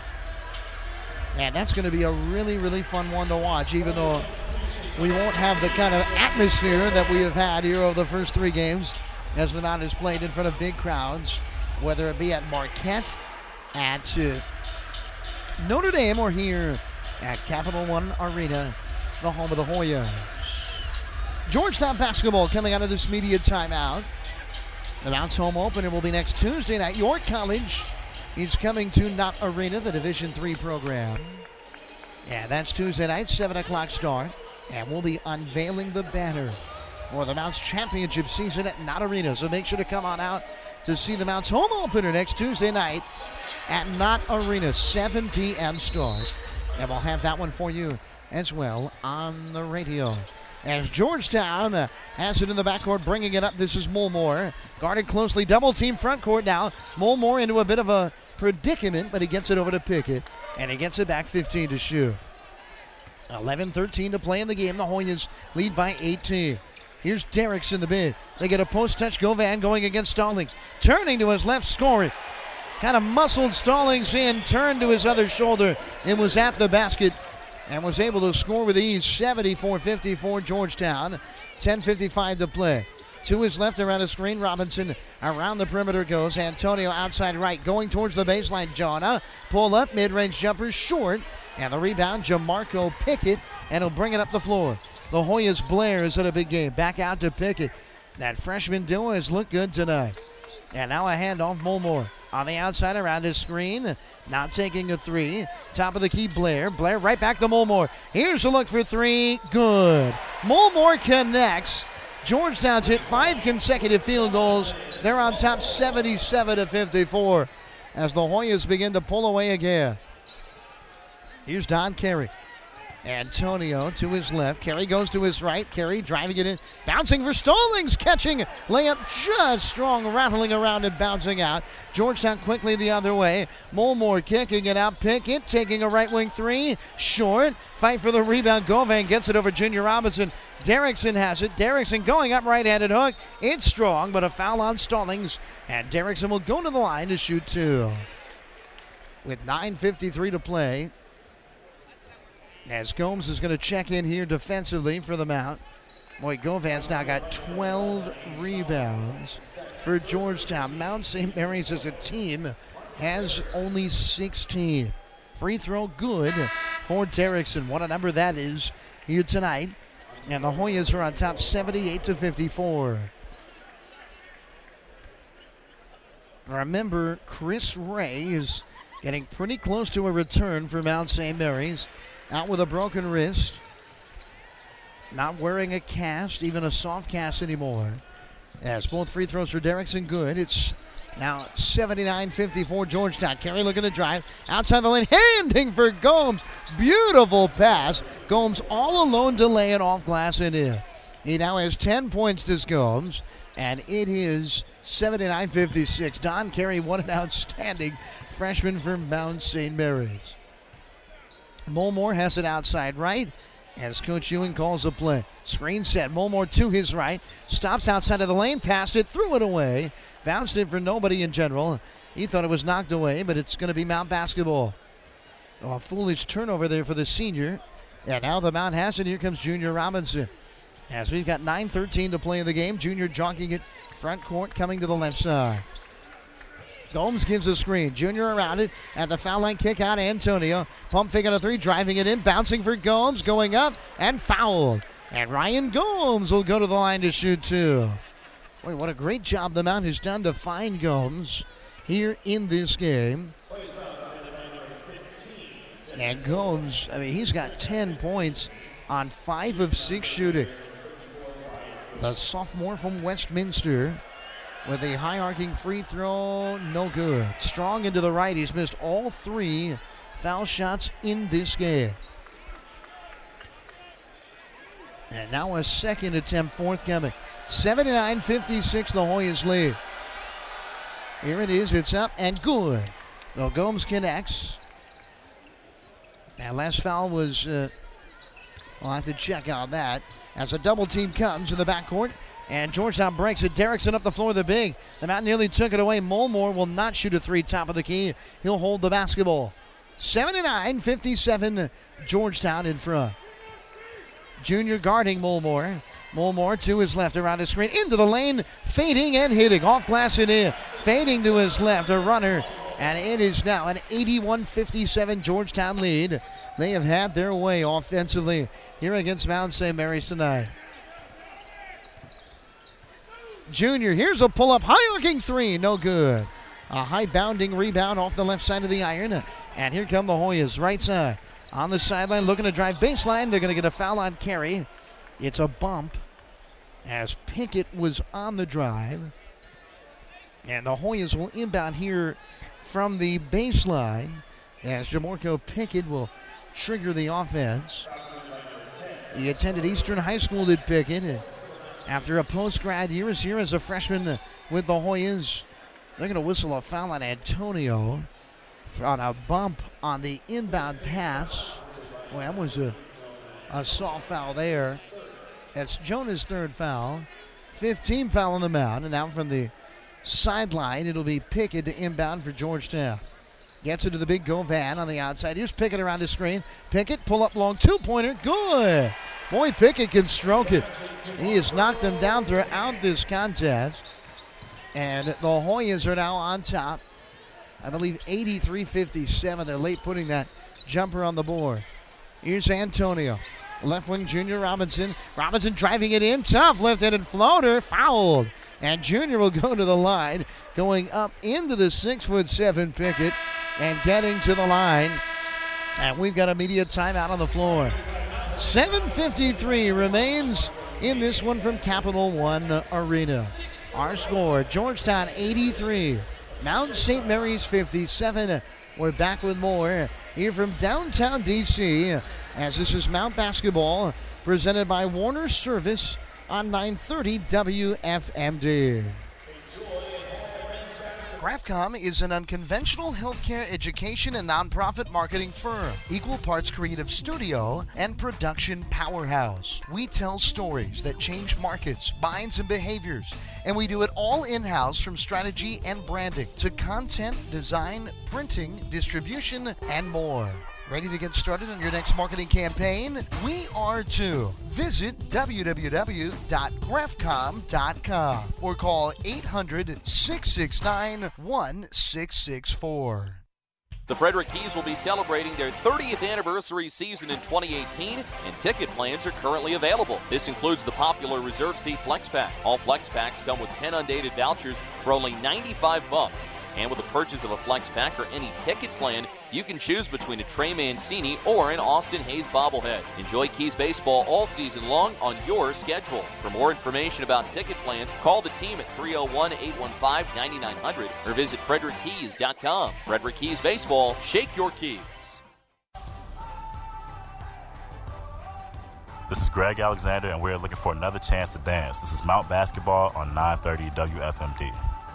And that's going to be a really, really fun one to watch, even though we won't have the kind of atmosphere that we have had here over the first 3 games, as the Mount is played in front of big crowds, whether it be at Marquette, at Notre Dame, or here at Capital One Arena, the home of the Hoyas. Georgetown basketball coming out of this media timeout. The Mount's home opener will be next Tuesday night. York College is coming to Knott Arena, the Division III program. And that's Tuesday night, 7 o'clock start. And we'll be unveiling the banner for the Mount's championship season at Knott Arena. So make sure to come on out to see the Mount's home opener next Tuesday night at Knott Arena, 7 p.m. start. And we'll have that one for you as well on the radio. As Georgetown has it in the backcourt, bringing it up. This is Mulmore. Guarded closely, double team front court now. Mulmore into a bit of a predicament, but he gets it over to Pickett, and he gets it back 15 to shoot. 11-13 to play in the game. The Hoyas lead by 18. Here's Derricks in the mid. They get a post touch. Govan going against Stallings. Turning to his left, scoring. Kind of muscled Stallings in, turned to his other shoulder, and was at the basket, and was able to score with ease. 74-54 Georgetown. 10:55 to play. To his left around a screen. Robinson around the perimeter goes. Antonio outside right going towards the baseline. Jonah pull up. Mid-range jumper short. And the rebound, Jamarco Pickett. And he'll bring it up the floor. The Hoyas Blair is in a big game. Back out to Pickett. That freshman duo has looked good tonight. And now a handoff, Mulmore. On the outside around his screen. Now taking a 3. Top of the key, Blair. Blair right back to Mulmore. Here's a look for 3. Good. Mulmore connects. Georgetown's hit 5 consecutive field goals. They're on top 77-54 as the Hoyas begin to pull away again. Here's Don Carey. Antonio to his left. Carey goes to his right. Carey driving it in. Bouncing for Stallings. Catching. Layup just strong. Rattling around and bouncing out. Georgetown quickly the other way. Mulmore kicking it out. Pickett taking a right wing 3. Short. Fight for the rebound. Govan gets it over Junior Robinson. Derrickson has it. Derrickson going up right-handed hook. It's strong, but a foul on Stallings. And Derrickson will go to the line to shoot 2. With 9:53 to play, as Gomes is going to check in here defensively for the Mount. Boy, Govan's now got 12 rebounds for Georgetown. Mount St. Mary's as a team has only 16. Free throw good for Derrickson. What a number that is here tonight. And the Hoyas are on top 78-54. Remember, Chris Ray is getting pretty close to a return for Mount St. Mary's. Out with a broken wrist. Not wearing a cast, even a soft cast anymore. As both free throws for Derrickson good. It's now 79-54 Georgetown. Carey looking to drive. Outside the lane, handing for Gomes. Beautiful pass. Gomes all alone to lay it off glass and in. He now has 10 points to Gomes. And it is 79-56. Don Carey, what an outstanding freshman from Mount St. Mary's. Mulmore has it outside right as Coach Ewing calls a play. Screen set. Mulmore to his right. Stops outside of the lane. Passed it. Threw it away. Bounced it for nobody in general. He thought it was knocked away, but it's going to be Mount basketball. Oh, a foolish turnover there for the senior. And now the Mount has it. Here comes Junior Robinson. As we've got 9:13 to play in the game. Junior jogging it front court, coming to the left side. Gomes gives a screen. Junior around it at the foul line, kick out. Antonio. Pump fake on a three, driving it in, bouncing for Gomes, going up and fouled. And Ryan Gomes will go to the line to shoot two. Boy, what a great job the Mount has done to find Gomes here in this game. And Gomes, I mean, he's got 10 points on 5 of 6 shooting. The sophomore from Westminster with a high arcing free throw, no good. Strong into the right. He's missed all 3 foul shots in this game. And now a second attempt forthcoming. 79-56, the Hoyas lead. Here it is. It's up and good. So Gomes connects. That last foul was, I'll have to check on that. As a double team comes in the backcourt. And Georgetown breaks it. Derrickson up the floor of the big. The Mountain nearly took it away. Mulmore will not shoot a three top of the key. He'll hold the basketball. 79-57, Georgetown in front. Junior guarding Mulmore. Mulmore to his left around his screen. Into the lane. Fading and hitting. Off glass and in. Fading to his left. A runner. And it is now an 81-57 Georgetown lead. They have had their way offensively here against Mount St. Mary's tonight. Junior, here's a pull-up, high-arcing three, no good. A high-bounding rebound off the left side of the iron. And here come the Hoyas, right side. On the sideline, looking to drive baseline. They're going to get a foul on Carey. It's a bump as Pickett was on the drive. And the Hoyas will inbound here from the baseline as Jamorko Pickett will trigger the offense. He attended Eastern High School, did Pickett. After a post-grad year, is here as a freshman with the Hoyas. They're going to whistle a foul on Antonio on a bump on the inbound pass. Well, that was a soft foul there. That's Jonah's third foul. 5th team foul on the mound. And now from the sideline, it'll be Pickett to inbound for Georgetown. Gets it to the big Govan on the outside. Here's Pickett around his screen. Pickett, pull up long, two-pointer, good. Boy, Pickett can stroke it. He has knocked them down throughout this contest. And the Hoyas are now on top. I believe 83-57. They're late putting that jumper on the board. Here's Antonio. Left wing Junior Robinson. Robinson driving it in. Tough left-handed floater. Fouled. And Junior will go to the line. Going up into the 6'7" Pickett. And getting to the line. And we've got immediate timeout on the floor. 7:53 remains in this one from Capital One Arena. Our score, Georgetown 83, Mount St. Mary's 57. We're back with more here from downtown D.C. as this is Mount Basketball presented by Warner Service on 930 WFMD. GraphCom is an unconventional healthcare education and nonprofit marketing firm, equal parts creative studio and production powerhouse. We tell stories that change markets, minds, and behaviors, and we do it all in-house from strategy and branding to content, design, printing, distribution, and more. Ready to get started on your next marketing campaign? We are too. Visit www.graphcom.com or call 800-669-1664. The Frederick Keys will be celebrating their 30th anniversary season in 2018, and ticket plans are currently available. This includes the popular Reserve Seat Flex Pack. All Flex Packs come with 10 undated vouchers for only $95. And with the purchase of a Flex Pack or any ticket plan, you can choose between a Trey Mancini or an Austin Hayes bobblehead. Enjoy Keys baseball all season long on your schedule. For more information about ticket plans, call the team at 301-815-9900 or visit frederickkeys.com. Frederick Keys Baseball, shake your keys. This is Greg Alexander, and we're looking for another chance to dance. This is Mount Basketball on 930 WFMD.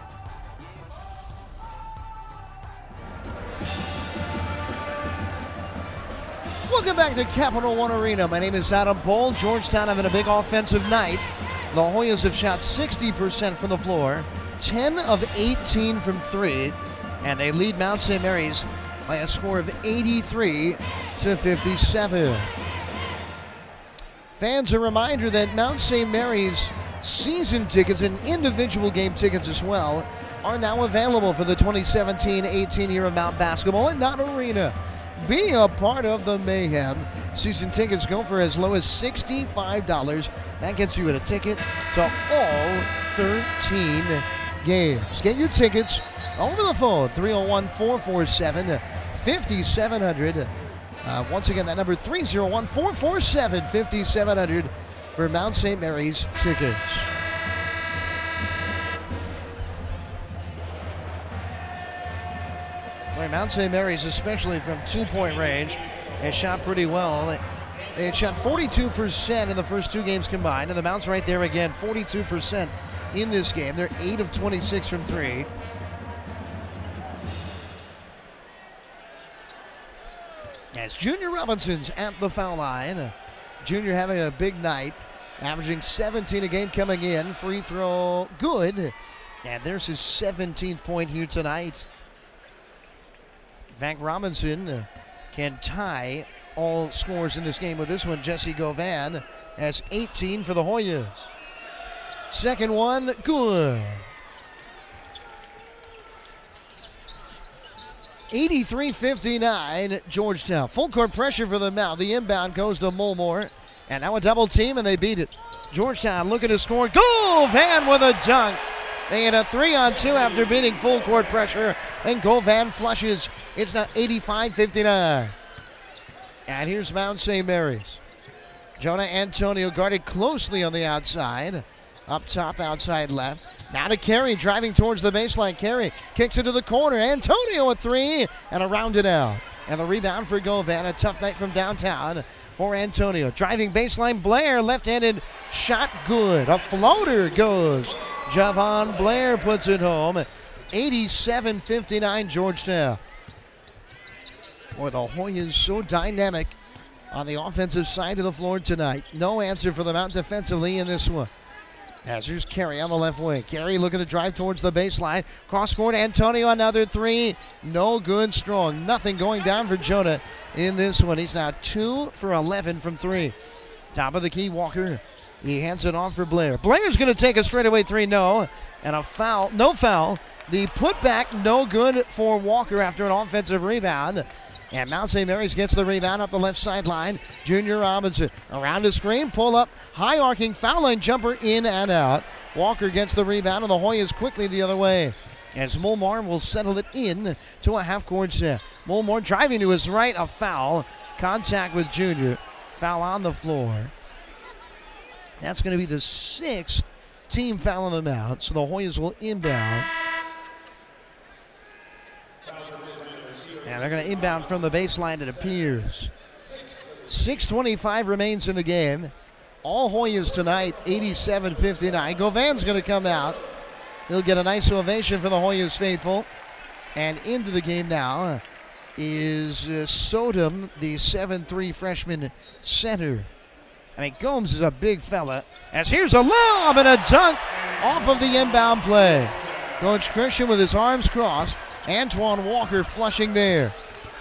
Welcome back to Capital One Arena. My name is Adam Pohl. Georgetown having a big offensive night. The Hoyas have shot 60% from the floor, 10 of 18 from 3, and they lead Mount St. Mary's by a score of 83-57. Fans, a reminder that Mount St. Mary's season tickets and individual game tickets as well are now available for the 2017-18 year of Mount Basketball at Knott Arena. Be a part of the mayhem. Season tickets go for as low as $65. That gets you a ticket to all 13 games. Get your tickets over the phone, 301-447-5700. Once again, that number 301-447-5700 for Mount St. Mary's tickets. Boy, Mount St. Mary's, especially from two-point range, has shot pretty well. They had shot 42% in the first two games combined, and the Mounts right there again, 42% in this game. They're 8 of 26 from three. As Junior Robinson's at the foul line. Junior having a big night, averaging 17 a game coming in. Free throw good. And there's his 17th point here tonight. In fact, Robinson can tie all scores in this game with this one. Jesse Govan has 18 for the Hoyas. Second one, good. 83-59, Georgetown. Full court pressure for the Mount. The inbound goes to Mulmore. And now a double team, and they beat it. Georgetown looking to score. Govan with a dunk. They had a 3-on-2 after beating full court pressure. And Govan flushes. It's now 85-59. And here's Mount St. Mary's. Jonah Antonio guarded closely on the outside. Up top, outside left. Now to Carey, driving towards the baseline. Carey kicks it to the corner. Antonio a three, and around it out. And the rebound for Govan. A tough night from downtown for Antonio. Driving baseline, Blair, left-handed shot good. A floater goes. Javon Blair puts it home. 87-59 Georgetown. Boy, the Hoyas so dynamic on the offensive side of the floor tonight. No answer for the Mount defensively in this one. As here's Carey on the left wing. Carey looking to drive towards the baseline. Cross-court, Antonio, another three. No good, strong. Nothing going down for Jonah in this one. He's now 2 for 11 from three. Top of the key, Walker. He hands it off for Blair. Blair's going to take a straightaway three, no. And a foul, no foul. The putback, no good for Walker after an offensive rebound. And Mount St. Mary's gets the rebound up the left sideline. Junior Robinson around the screen, pull up, high arcing foul line jumper in and out. Walker gets the rebound, and the Hoyas quickly the other way. As Mulmore will settle it in to a half-court set. Mulmore driving to his right, a foul. Contact with Junior. Foul on the floor. That's going to be the 6th team foul on the Mount, so the Hoyas will inbound. And they're going to inbound from the baseline, it appears. 6:25 remains in the game. All Hoyas tonight, 87-59. Govan's going to come out. He'll get a nice ovation for the Hoyas faithful. And into the game now is Sodom, the 7'3" freshman center. I mean, Gomes is a big fella. As here's a lob and a dunk off of the inbound play. Coach Christian with his arms crossed. Antoine Walker flushing there.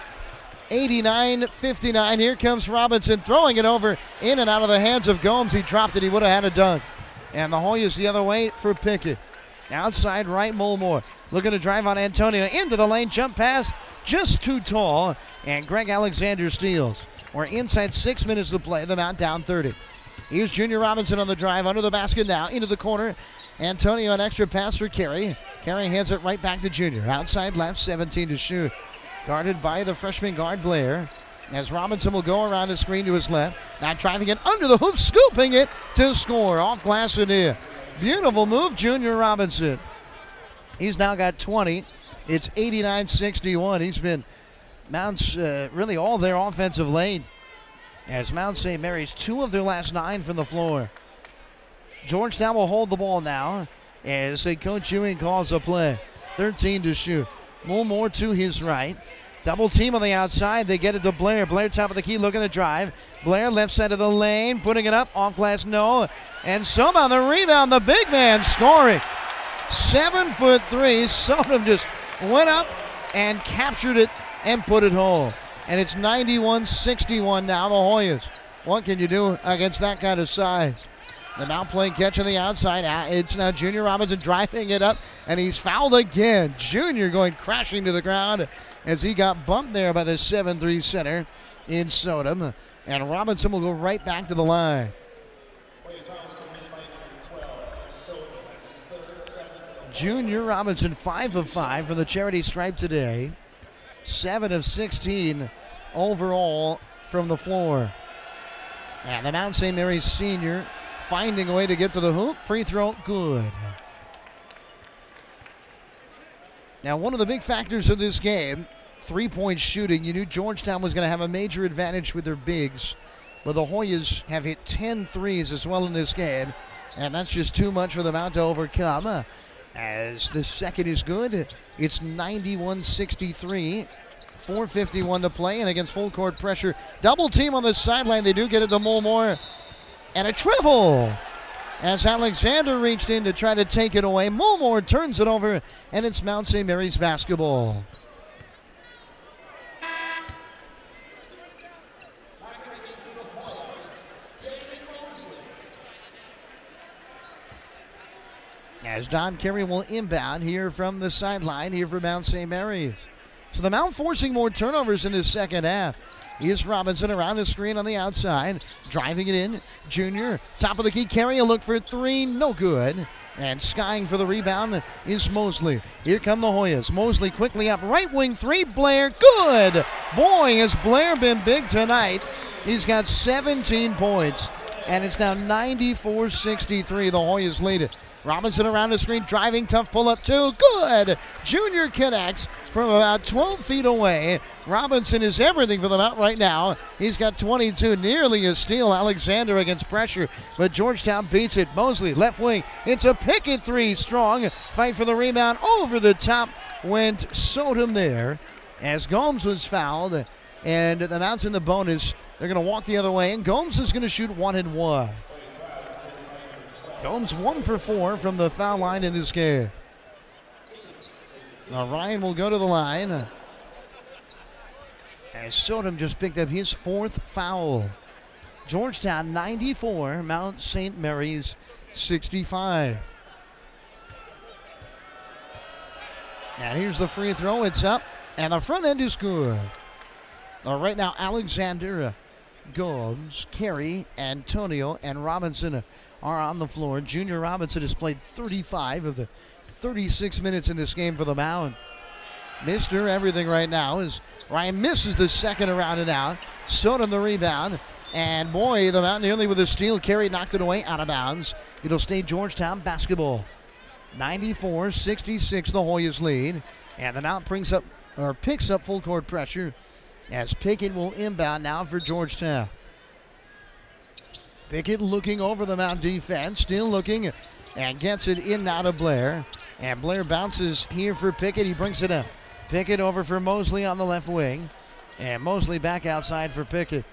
89-59. Here comes Robinson throwing it over in and out of the hands of Gomes. He dropped it. He would have had a dunk. And the Hoyas the other way for Pickett. Outside right, Mulmore looking to drive on Antonio into the lane. Jump pass just too tall. And Greg Alexander steals. We're inside 6 minutes to play. The Mount down 30. Here's Junior Robinson on the drive under the basket now. Into the corner. Antonio, an extra pass for Carey. Carey hands it right back to Junior. Outside left, 17 to shoot. Guarded by the freshman guard, Blair. As Robinson will go around the screen to his left. Now driving it under the hoop, scooping it to score. Off glass and in. Beautiful move, Junior Robinson. He's now got 20. It's 89-61. He's been Mount's really all their offensive lane. As Mount St. Mary's 2 of their last 9 from the floor. Georgetown will hold the ball now as Coach Ewing calls a play. 13 to shoot. Mulmore to his right. Double team on the outside. They get it to Blair. Blair top of the key looking to drive. Blair left side of the lane. Putting it up. Off glass, no. And somehow the rebound. The big man scoring. 7'3". Sodom just went up and captured it and put it home. And it's 91-61 now. The Hoyas What can you do against that kind of size? The now playing catch on the outside. It's now Junior Robinson driving it up, and he's fouled again. Junior going crashing to the ground as he got bumped there by the 7'3" center in Sodom. And Robinson will go right back to the line. Junior Robinson, 5 of 5 for the charity stripe today. 7 of 16 overall from the floor. And the Mount St. Mary's senior finding a way to get to the hoop. Free throw, good. Now, one of the big factors of this game, 3-point shooting. You knew Georgetown was going to have a major advantage with their bigs, but the Hoyas have hit 10 threes as well in this game, and that's just too much for the Mount to overcome. As the second is good, it's 91-63. 4:51 to play, and against full court pressure, double team on the sideline. They do get it to Mulmore, and a travel as Alexander reached in to try to take it away. Mulmore turns it over, and it's Mount St. Mary's basketball. As Don Carey will inbound here from the sideline here for Mount St. Mary's. So the Mount forcing more turnovers in this second half. Here's Robinson around the screen on the outside, driving it in. Junior, top of the key, Carey a look for 3, no good. And skying for the rebound is Mosley. Here come the Hoyas. Mosley quickly up, right wing 3, Blair, good. Boy, has Blair been big tonight. He's got 17 points, and it's now 94-63. The Hoyas lead it. Robinson around the screen, driving, tough pull-up, 2, good! Junior connects from about 12 feet away. Robinson is everything for them out right now. He's got 22, nearly a steal. Alexander against pressure, but Georgetown beats it. Mosley, left wing, it's a Pickett 3, strong. Fight for the rebound, over the top went Sodom there, as Gomes was fouled, and the Mount's in the bonus. They're going to walk the other way, and Gomes is going to shoot 1 and 1. Gomes 1 for 4 from the foul line in this game. Now Ryan will go to the line as Sodom just picked up his 4th foul. Georgetown 94, Mount St. Mary's 65. And here's the free throw. It's up, and the front end is good. Right now, Alexander, Gomes, Carey, Antonio, and Robinson are on the floor. Junior Robinson has played 35 of the 36 minutes in this game for the Mount. Mr. Everything right now is Ryan misses the second around and out. Sodom the rebound. And boy, the Mount nearly with a steal. Carey knocked it away out of bounds. It'll stay Georgetown basketball. 94-66 the Hoyas lead. And the Mount picks up full court pressure as Pickett will inbound now for Georgetown. Pickett looking over the Mount defense, still looking, and gets it in now to Blair. And Blair bounces here for Pickett. He brings it up. Pickett over for Mosley on the left wing. And Mosley back outside for Pickett.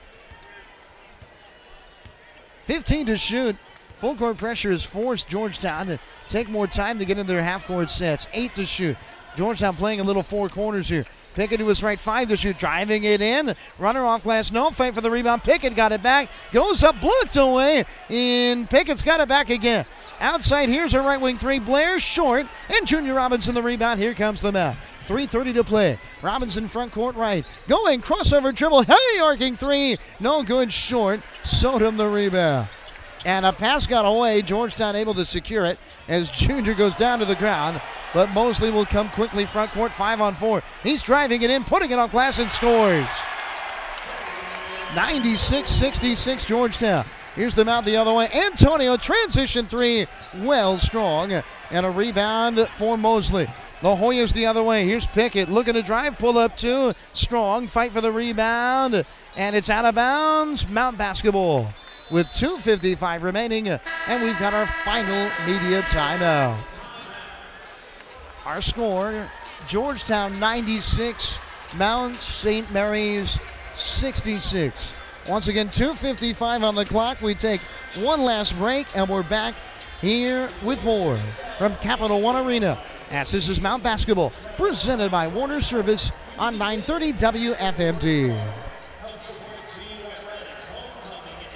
15 to shoot. Full court pressure has forced Georgetown to take more time to get into their half court sets. 8 to shoot. Georgetown playing a little 4 corners here. Pickett to his right, 5 to shoot, driving it in. Runner off glass, no fight for the rebound. Pickett got it back, goes up, blocked away, and Pickett's got it back again. Outside, here's a right wing 3, Blair short, and Junior Robinson the rebound. Here comes the Mount. 3:30 to play. Robinson front court right, going crossover dribble, hey, arcing 3, no good, short. Sodom the rebound. And a pass got away. Georgetown able to secure it as Junior goes down to the ground. But Mosley will come quickly front court, 5-on-4. He's driving it in, putting it on glass, and scores. 96-66 Georgetown. Here's the Mount the other way. Antonio, transition 3, well strong. And a rebound for Mosley. The Hoyas the other way. Here's Pickett looking to drive, pull up 2, strong, fight for the rebound. And it's out of bounds. Mount basketball with 2:55 remaining, and we've got our final media timeout. Our score, Georgetown 96, Mount St. Mary's 66. Once again, 2:55 on the clock. We take one last break, and we're back here with more from Capital One Arena. As this is Mount Basketball, presented by Warner Service on 930 WFMD.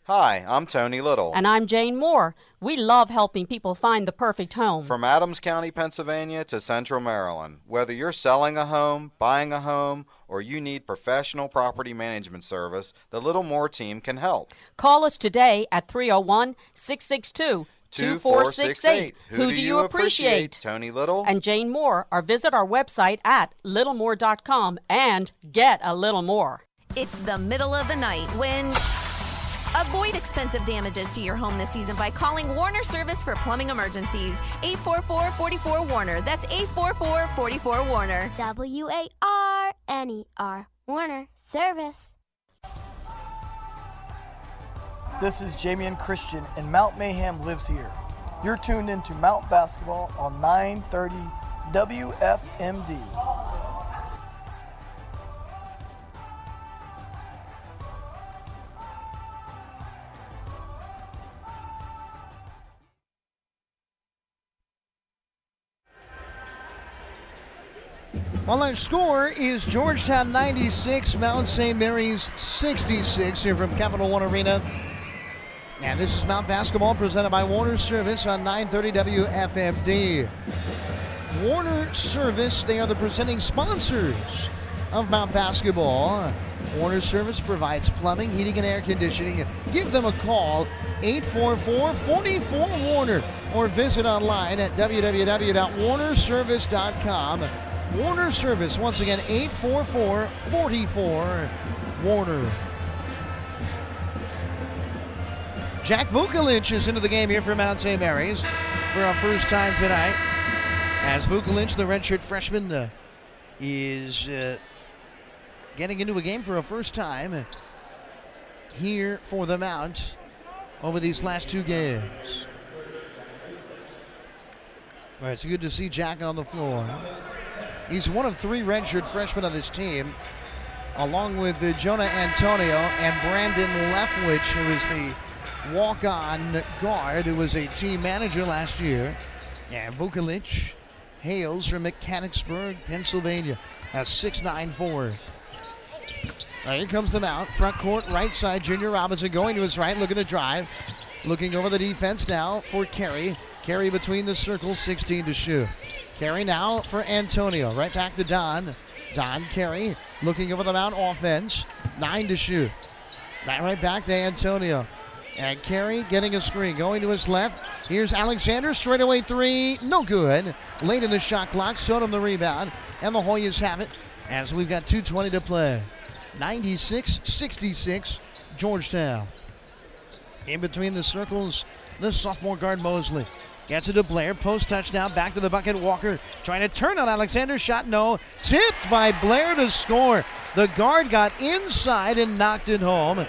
Hi, I'm Tony Little. And I'm Jane Moore. We love helping people find the perfect home. From Adams County, Pennsylvania to Central Maryland. Whether you're selling a home, buying a home, or you need professional property management service, the Little More team can help. Call us today at 301-662-2468. Who do you appreciate? Tony Little and Jane Moore, or visit our website at littlemore.com and get a little more. It's the middle of the night when... Avoid expensive damages to your home this season by calling Warner Service for plumbing emergencies. 844-44-WARNER. That's 844-44-WARNER. WARNER. Warner Service. This is Jamian Christian, and Mount Mayhem lives here. You're tuned into Mount Basketball on 930 WFMD. Well, our score is Georgetown 96, Mount St. Mary's 66 here from Capital One Arena. And this is Mount Basketball presented by Warner Service on 930 WFMD. Warner Service, they are the presenting sponsors of Mount Basketball. Warner Service provides plumbing, heating, and air conditioning. Give them a call, 844-44-WARNER, or visit online at www.warnerservice.com. Warner Service, once again, 844-44-WARNER. Jack Vucolic is into the game here for Mount St. Mary's for our first time tonight. As Vucolic, the redshirt freshman, is getting into a game for a first time here for the Mount over these last two games. All right, it's good to see Jack on the floor. He's one of three redshirt freshmen on this team, along with Jonah Antonio and Brandon Leftwich, who is the walk-on guard, who was a team manager last year. And Vucolic hails from Mechanicsburg, Pennsylvania, a 6'9" forward. Here comes the Mount, front court, right side. Junior Robinson going to his right, looking to drive. Looking over the defense now for Carey. Carey between the circles, 16 to shoot. Carey now for Antonio. Right back to Don. Don Carey looking over the Mount offense. 9 to shoot. Right back to Antonio. And Carey getting a screen. Going to his left. Here's Alexander. Straightaway three. No good. Late in the shot clock. Sodom the rebound. And the Hoyas have it as we've got 2:20 to play. 96-66 Georgetown. In between the circles, the sophomore guard Mosley. Gets it to Blair. Post touchdown. Back to the bucket. Walker trying to turn on Alexander. Shot no. Tipped by Blair to score. The guard got inside and knocked it home.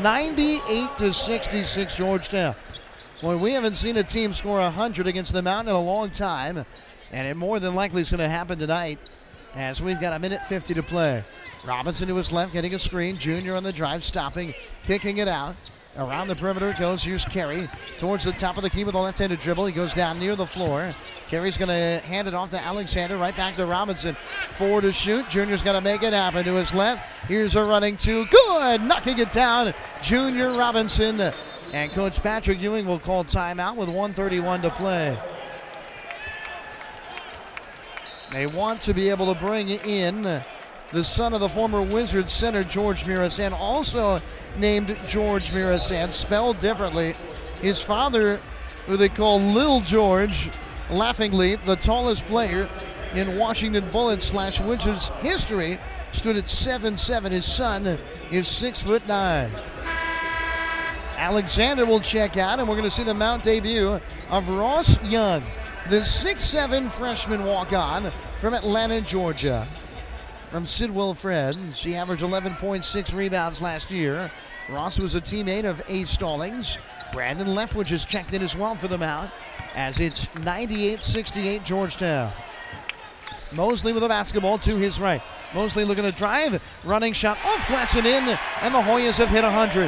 98-66 Georgetown. Boy, we haven't seen a team score 100 against the Mountain in a long time. And it more than likely is going to happen tonight as we've got 1:50 to play. Robinson to his left getting a screen. Junior on the drive. Stopping. Kicking it out. Around the perimeter it goes. Here's Carey towards the top of the key with a left-handed dribble. He goes down near the floor. Carey's going to hand it off to Alexander. Right back to Robinson. 4 to shoot. Junior's going to make it happen to his left. Here's a running two. Good! Knocking it down. Junior Robinson. And Coach Patrick Ewing will call timeout with 1:31 to play. They want to be able to bring in the son of the former Wizards center, George Mirasan, also named George Mirasan, spelled differently. His father, who they call Lil George, laughingly, the tallest player in Washington Bullets / Wizards history, stood at 7'7". His son is 6'9". Alexander will check out, and we're going to see the Mount debut of Ross Young, the 6'7" freshman walk-on from Atlanta, Georgia. From Sidwell Friends, he averaged 11.6 rebounds last year. Ross was a teammate of Ace Stallings. Brandon Leftwich is checked in as well for the Mount, as it's 98-68 Georgetown. Mosley with the basketball to his right. Mosley looking to drive, running shot off glass and in, and the Hoyas have hit 100.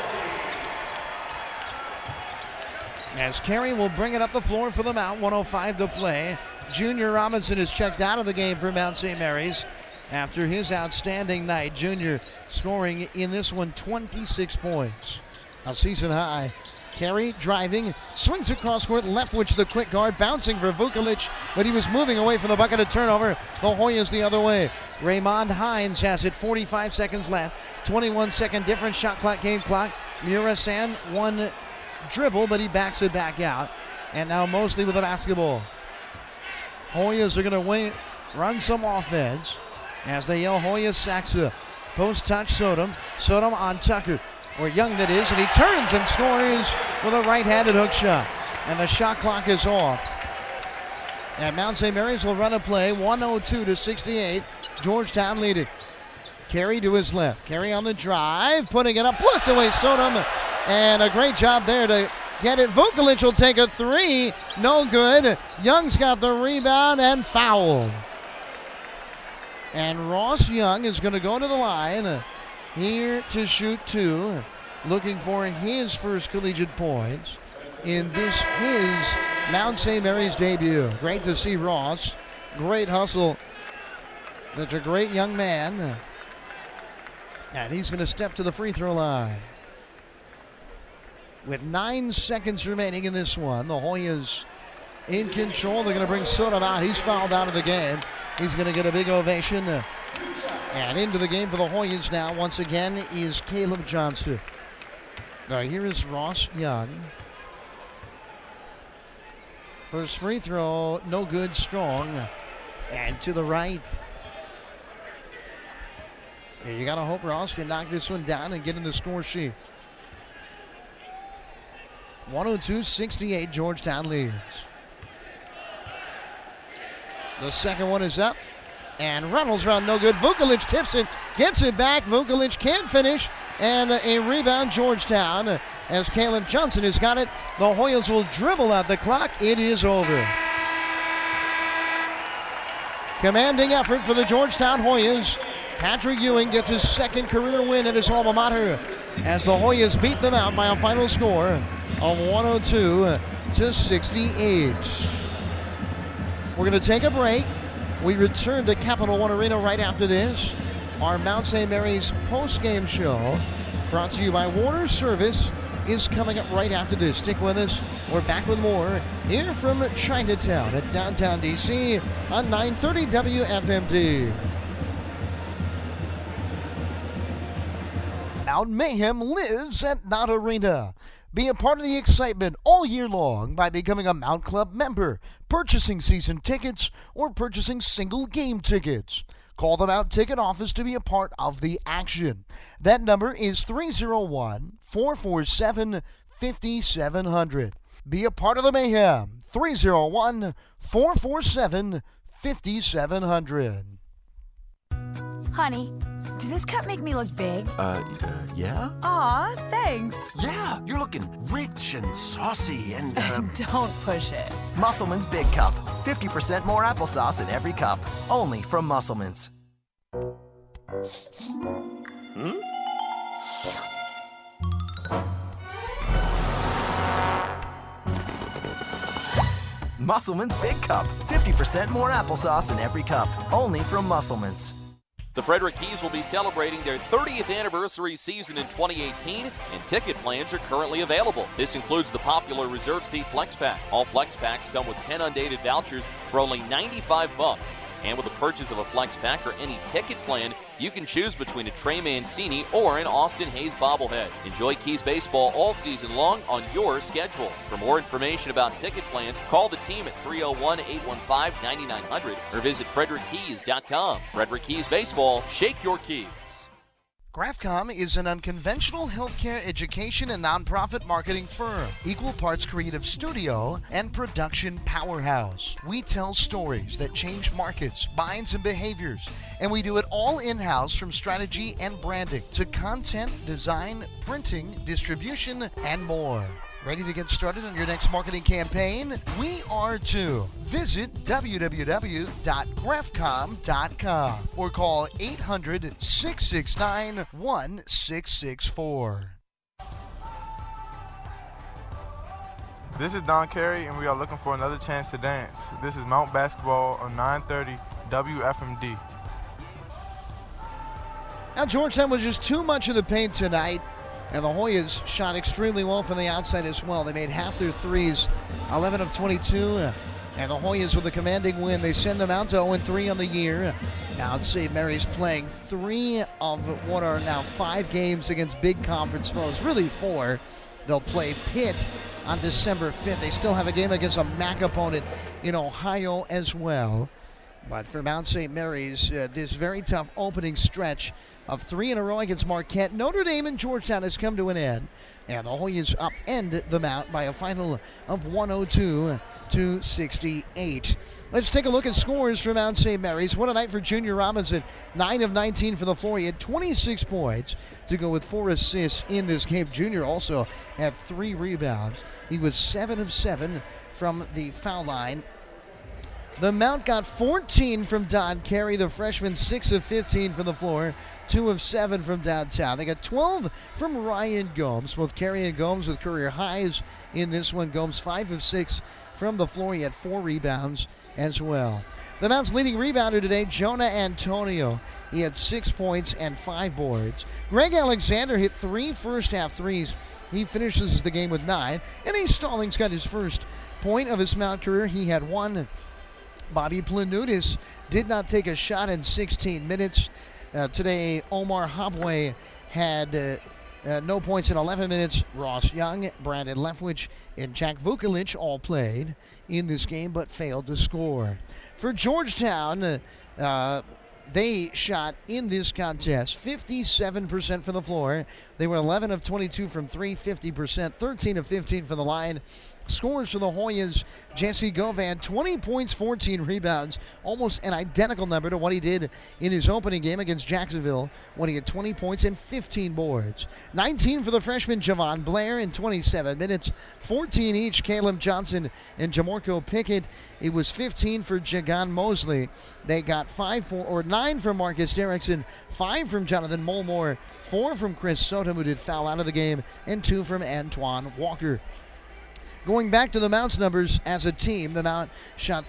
As Carey will bring it up the floor for the Mount, 1:05 to play. Junior Robinson is checked out of the game for Mount St. Mary's after his outstanding night. Junior scoring in this one 26 points. A season high. Carey driving, swings across court, Leftwich the quick guard, bouncing for Vukalic, but he was moving away from the bucket of turnover. The Hoyas the other way. Raymond Hines has it, 45 seconds left. 21-second difference, shot clock, game clock. Murasan, one dribble, but he backs it back out. And now Mosley with the basketball. Hoyas are going to run some offense as they yell Hoyas Saxa. Post touch Sodom. Sodom on Tucker. Or Young, that is, and he turns and scores with a right-handed hook shot. And the shot clock is off. And Mount St. Mary's will run a play, 102-68. Georgetown leading. Carey to his left. Carey on the drive, putting it up, blocked away Sodom. And a great job there to get it. Vukalic will take a three. No good. Young's got the rebound and fouled. And Ross Young is going to go to the line. Here to shoot two, looking for his first collegiate points in this his Mount St. Mary's debut. Great to see Ross. Great hustle. Such a great young man. And he's going to step to the free throw line. With 9 seconds remaining in this one, the Hoyas in control. They're going to bring Sodom out. He's fouled out of the game. He's going to get a big ovation. And into the game for the Hoyas now, once again, is Caleb Johnson. Now here is Ross Young. First free throw, no good, strong. And to the right. Yeah, you got to hope Ross can knock this one down and get in the score sheet. 102-68, Georgetown leads. The second one is up. And Reynolds round no good. Vukalic tips it, gets it back. Vukalic can't finish. And a rebound, Georgetown. As Caleb Johnson has got it, the Hoyas will dribble out the clock. It is over. Commanding effort for the Georgetown Hoyas. Patrick Ewing gets his second career win at his alma mater as the Hoyas beat them out by a final score of 102-68. We're going to take a break. We return to Capital One Arena right after this. Our Mount St. Mary's post-game show, brought to you by Warner Service, is coming up right after this. Stick with us. We're back with more here from Chinatown at downtown D.C. on 930 WFMD. Mount Mayhem lives at Knott Arena. Be a part of the excitement all year long by becoming a Mount Club member, purchasing season tickets, or purchasing single game tickets. Call the Mount Ticket Office to be a part of the action. That number is 301-447-5700. Be a part of the mayhem. 301-447-5700. Honey, does this cup make me look big? Yeah? Aw, thanks. Yeah, you're looking rich and saucy and, Don't push it. Musselman's Big Cup. 50% more applesauce in every cup. Only from Musselman's. Musselman's Big Cup. 50% more applesauce in every cup. Only from Musselman's. The Frederick Keys will be celebrating their 30th anniversary season in 2018, and ticket plans are currently available. This includes the popular reserve seat flex pack. All flex packs come with 10 undated vouchers for only $95. And with the purchase of a flex pack or any ticket plan, you can choose between a Trey Mancini or an Austin Hayes bobblehead. Enjoy Keys baseball all season long on your schedule. For more information about ticket plans, call the team at 301-815-9900 or visit FrederickKeys.com. Frederick Keys Baseball, shake your keys. GraphCom is an unconventional healthcare education and nonprofit marketing firm, equal parts creative studio and production powerhouse. We tell stories that change markets, minds, and behaviors, and we do it all in-house from strategy and branding to content, design, printing, distribution, and more. Ready to get started on your next marketing campaign? We are too. Visit www.graphcom.com or call 800-669-1664. This is Don Carey, and we are looking for another chance to dance. This is Mount Basketball on 930 WFMD. Now, Georgetown was just too much of the paint tonight. And the Hoyas shot extremely well from the outside as well. They made half their threes, 11 of 22. And the Hoyas with a commanding win. They send them out to 0-3 on the year. Mount St. Mary's playing 3 of what are now 5 games against big conference foes. Really 4. They'll play Pitt on December 5th. They still have a game against a MAC opponent in Ohio as well. But for Mount St. Mary's, this very tough opening stretch of 3 in a row against Marquette, Notre Dame, and Georgetown has come to an end. And the Hoyas upend the Mount by a final of 102-68. Let's take a look at scores for Mount St. Mary's. What a night for Junior Robinson. 9 of 19 for the floor. He had 26 points to go with 4 assists in this game. Junior also had 3 rebounds. He was 7 of 7 from the foul line. The Mount got 14 from Don Carey, the freshman, 6 of 15 from the floor, 2 of 7 from downtown. They got 12 from Ryan Gomes, both Carey and Gomes with career highs in this one. Gomes 5 of 6 from the floor. He had 4 rebounds as well. The Mount's leading rebounder today, Jonah Antonio. He had 6 points and 5 boards. Greg Alexander hit 3 first-half threes. He finishes the game with 9. And Ace Stallings got his first point of his Mount career. He had 1. Bobby Planutis did not take a shot in 16 minutes. Today, Omar Habwe had no points in 11 minutes. Ross Young, Brandon Leftwich, and Jack Vukovic all played in this game but failed to score. For Georgetown, they shot in this contest 57% from the floor. They were 11 of 22 from 3, 50%, 13 of 15 from the line. Scores for the Hoyas, Jesse Govan, 20 points, 14 rebounds, almost an identical number to what he did in his opening game against Jacksonville when he had 20 points and 15 boards. 19 for the freshman Javon Blair in 27 minutes, 14 each, Caleb Johnson and Jamorko Pickett. It was 15 for Jagan Mosley. They got 9 from Marcus Derrickson, 5 from Jonathan Mulmore, 4 from Chris Sotom, who did foul out of the game, and 2 from Antoine Walker. Going back to the Mount's numbers as a team, the Mount shot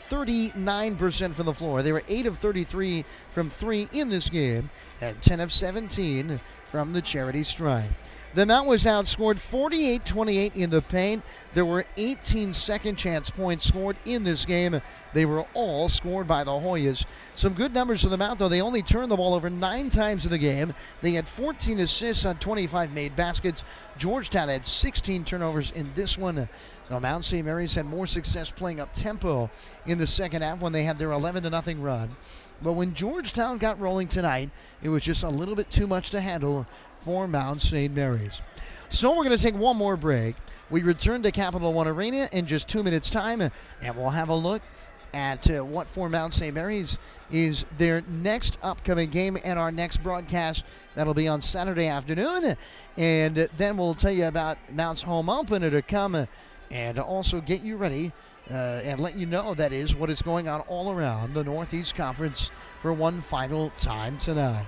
39% from the floor. They were 8 of 33 from 3 in this game, and 10 of 17 from the charity stripe. The Mount was outscored 48-28 in the paint. There were 18 second chance points scored in this game. They were all scored by the Hoyas. Some good numbers for the Mount, though. They only turned the ball over 9 times in the game. They had 14 assists on 25 made baskets. Georgetown had 16 turnovers in this one. So Mount St. Mary's had more success playing up tempo in the second half when they had their 11-0 run. But when Georgetown got rolling tonight, it was just a little bit too much to handle for Mount St. Mary's. So we're going to take one more break. We return to Capital One Arena in just 2 minutes' time, and we'll have a look at what for Mount St. Mary's is their next upcoming game and our next broadcast. That'll be on Saturday afternoon. And then we'll tell you about Mount's home opener to come and also get you ready and let you know, that is, what is going on all around the Northeast Conference for one final time tonight.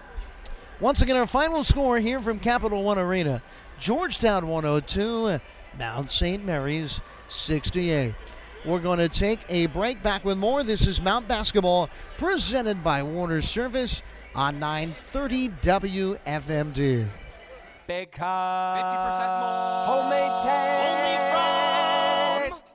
Once again, our final score here from Capital One Arena, Georgetown 102, Mount St. Mary's 68. We're going to take a break. Back with more. This is Mount Basketball presented by Warner Service on 930 WFMD. Big car, 50% more, homemade taste,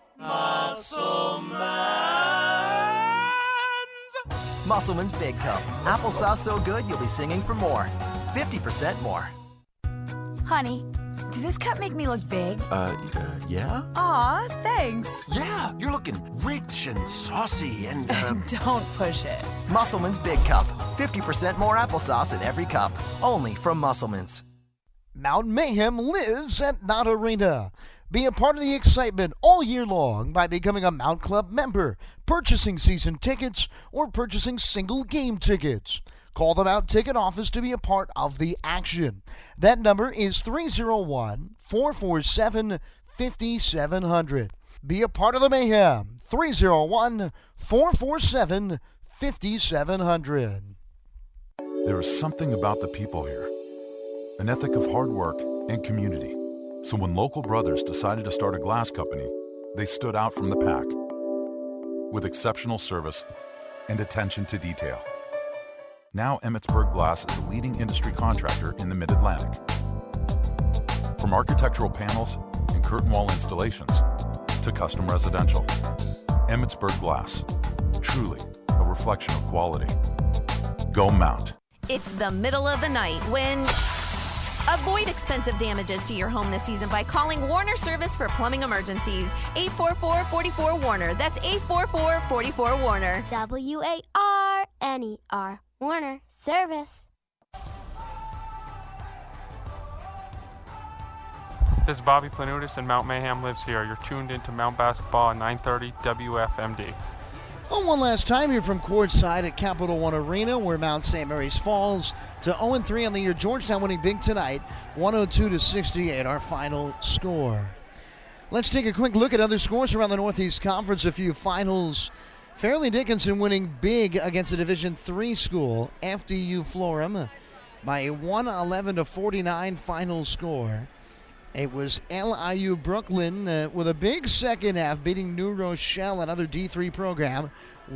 Muscleman's. Muscleman's Big Cup. Applesauce so good you'll be singing for more. 50% more. Honey, does this cup make me look big? Yeah? Aw, thanks. Yeah, you're looking rich and saucy and, Don't push it. Muscleman's Big Cup. 50% more applesauce in every cup. Only from Muscleman's. Mount Mayhem lives at Knott Arena. Be a part of the excitement all year long by becoming a Mount Club member, purchasing season tickets, or purchasing single game tickets. Call the Mount Ticket Office to be a part of the action. That number is 301-447-5700. Be a part of the mayhem. 301-447-5700. There is something about the people here. An ethic of hard work and community. So when local brothers decided to start a glass company, they stood out from the pack with exceptional service and attention to detail. Now Emmitsburg Glass is a leading industry contractor in the Mid-Atlantic. From architectural panels and curtain wall installations to custom residential, Emmitsburg Glass, truly a reflection of quality. Go Mount. It's the middle of the night when... Avoid expensive damages to your home this season by calling Warner Service for plumbing emergencies. 844-44-WARNER. That's 844-44-WARNER. WARNER. Warner Service. This is Bobby Planutis, and Mount Mayhem lives here. You're tuned into Mount Basketball at 930 WFMD. Well, one last time here from courtside at Capital One Arena, where Mount St. Mary's falls to 0-3 on the year. Georgetown winning big tonight, 102-68, our final score. Let's take a quick look at other scores around the Northeast Conference. A few finals. Fairleigh Dickinson winning big against a Division III school, FDU Florham, by a 111-49 final score. It was LIU Brooklyn with a big second half, beating New Rochelle, another D3 program,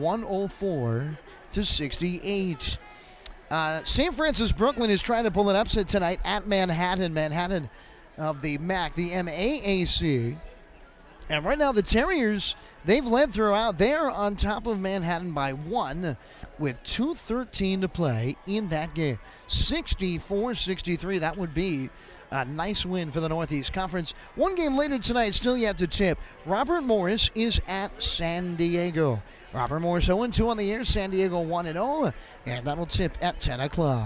104-68. St. Francis Brooklyn is trying to pull an upset tonight at Manhattan. Manhattan of the MAC, the MAAC. And right now the Terriers, they've led throughout. They're on top of Manhattan by 1 with 2:13 to play in that game. 64-63, that would be a nice win for the Northeast Conference. One game later tonight, still yet to tip. Robert Morris is at San Diego. Robert Morris 0-2 on the year. San Diego 1-0. And that'll tip at 10 o'clock.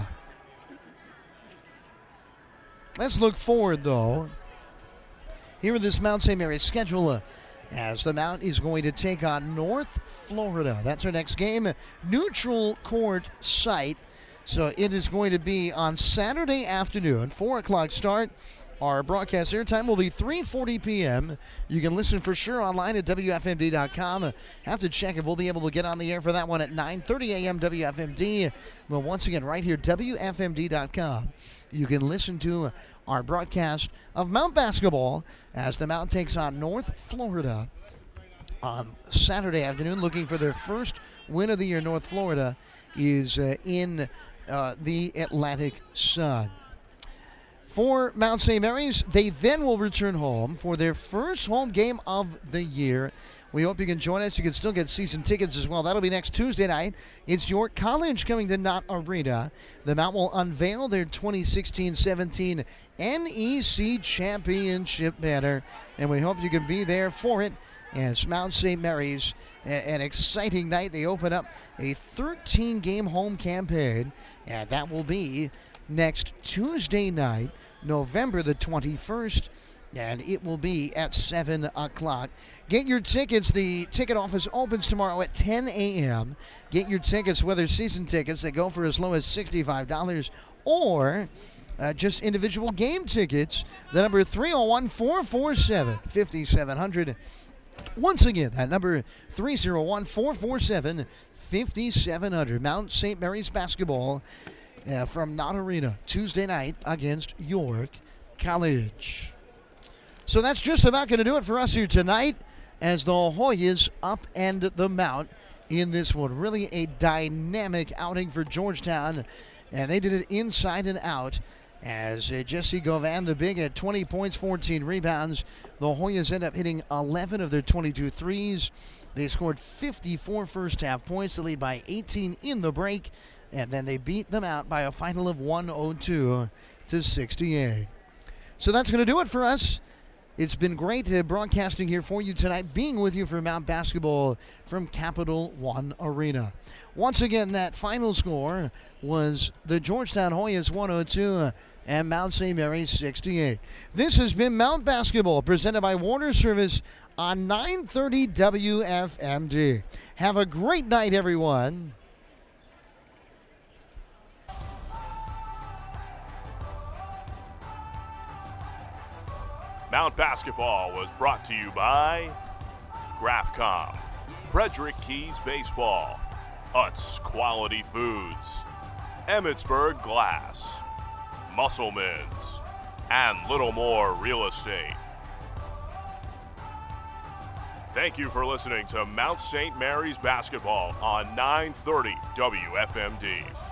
Let's look forward, though. Here in this Mount St. Mary's schedule, as the Mount is going to take on North Florida. That's our next game. Neutral court site. So it is going to be on Saturday afternoon, 4 o'clock start. Our broadcast airtime will be 3:40 p.m. You can listen for sure online at WFMD.com. Have to check if we'll be able to get on the air for that one at 9:30 a.m. WFMD. Well, once again, right here, WFMD.com. You can listen to our broadcast of Mount Basketball as the Mount takes on North Florida on Saturday afternoon, looking for their first win of the year. North Florida is in the Atlantic Sun. For Mount St. Mary's, they then will return home for their first home game of the year. We hope you can join us. You can still get season tickets as well. That'll be next Tuesday night. It's York College coming to Knott Arena. The Mount will unveil their 2016-17 NEC Championship banner, and we hope you can be there for it. As Mount St. Mary's, an exciting night. They open up a 13-game home campaign, and that will be next Tuesday night, November the 21st, and it will be at 7 o'clock. Get your tickets. The ticket office opens tomorrow at 10 a.m. Get your tickets, whether season tickets, they go for as low as $65, or just individual game tickets. The number 301-447-5700. Once again, that number 301-447-5700. Mount St. Mary's basketball from Knott Arena Tuesday night against York College. So that's just about going to do it for us here tonight as the Hoyas upend the Mount in this one. Really a dynamic outing for Georgetown, and they did it inside and out. As Jesse Govan, the big, at 20 points, 14 rebounds. The Hoyas end up hitting 11 of their 22 threes. They scored 54 first-half points. They lead by 18 in the break, and then they beat them out by a final of 102-68. So that's going to do it for us. It's been great broadcasting here for you tonight, being with you for Mount Basketball from Capital One Arena. Once again, that final score was the Georgetown Hoyas 102 and Mount St. Mary's 68. This has been Mount Basketball, presented by Warner Service on 930 WFMD. Have a great night, everyone. Mount Basketball was brought to you by Grafcom, Frederick Keys Baseball, Utz Quality Foods, Emmitsburg Glass, Musselman's, and Little More Real Estate. Thank you for listening to Mount St. Mary's Basketball on 930 WFMD.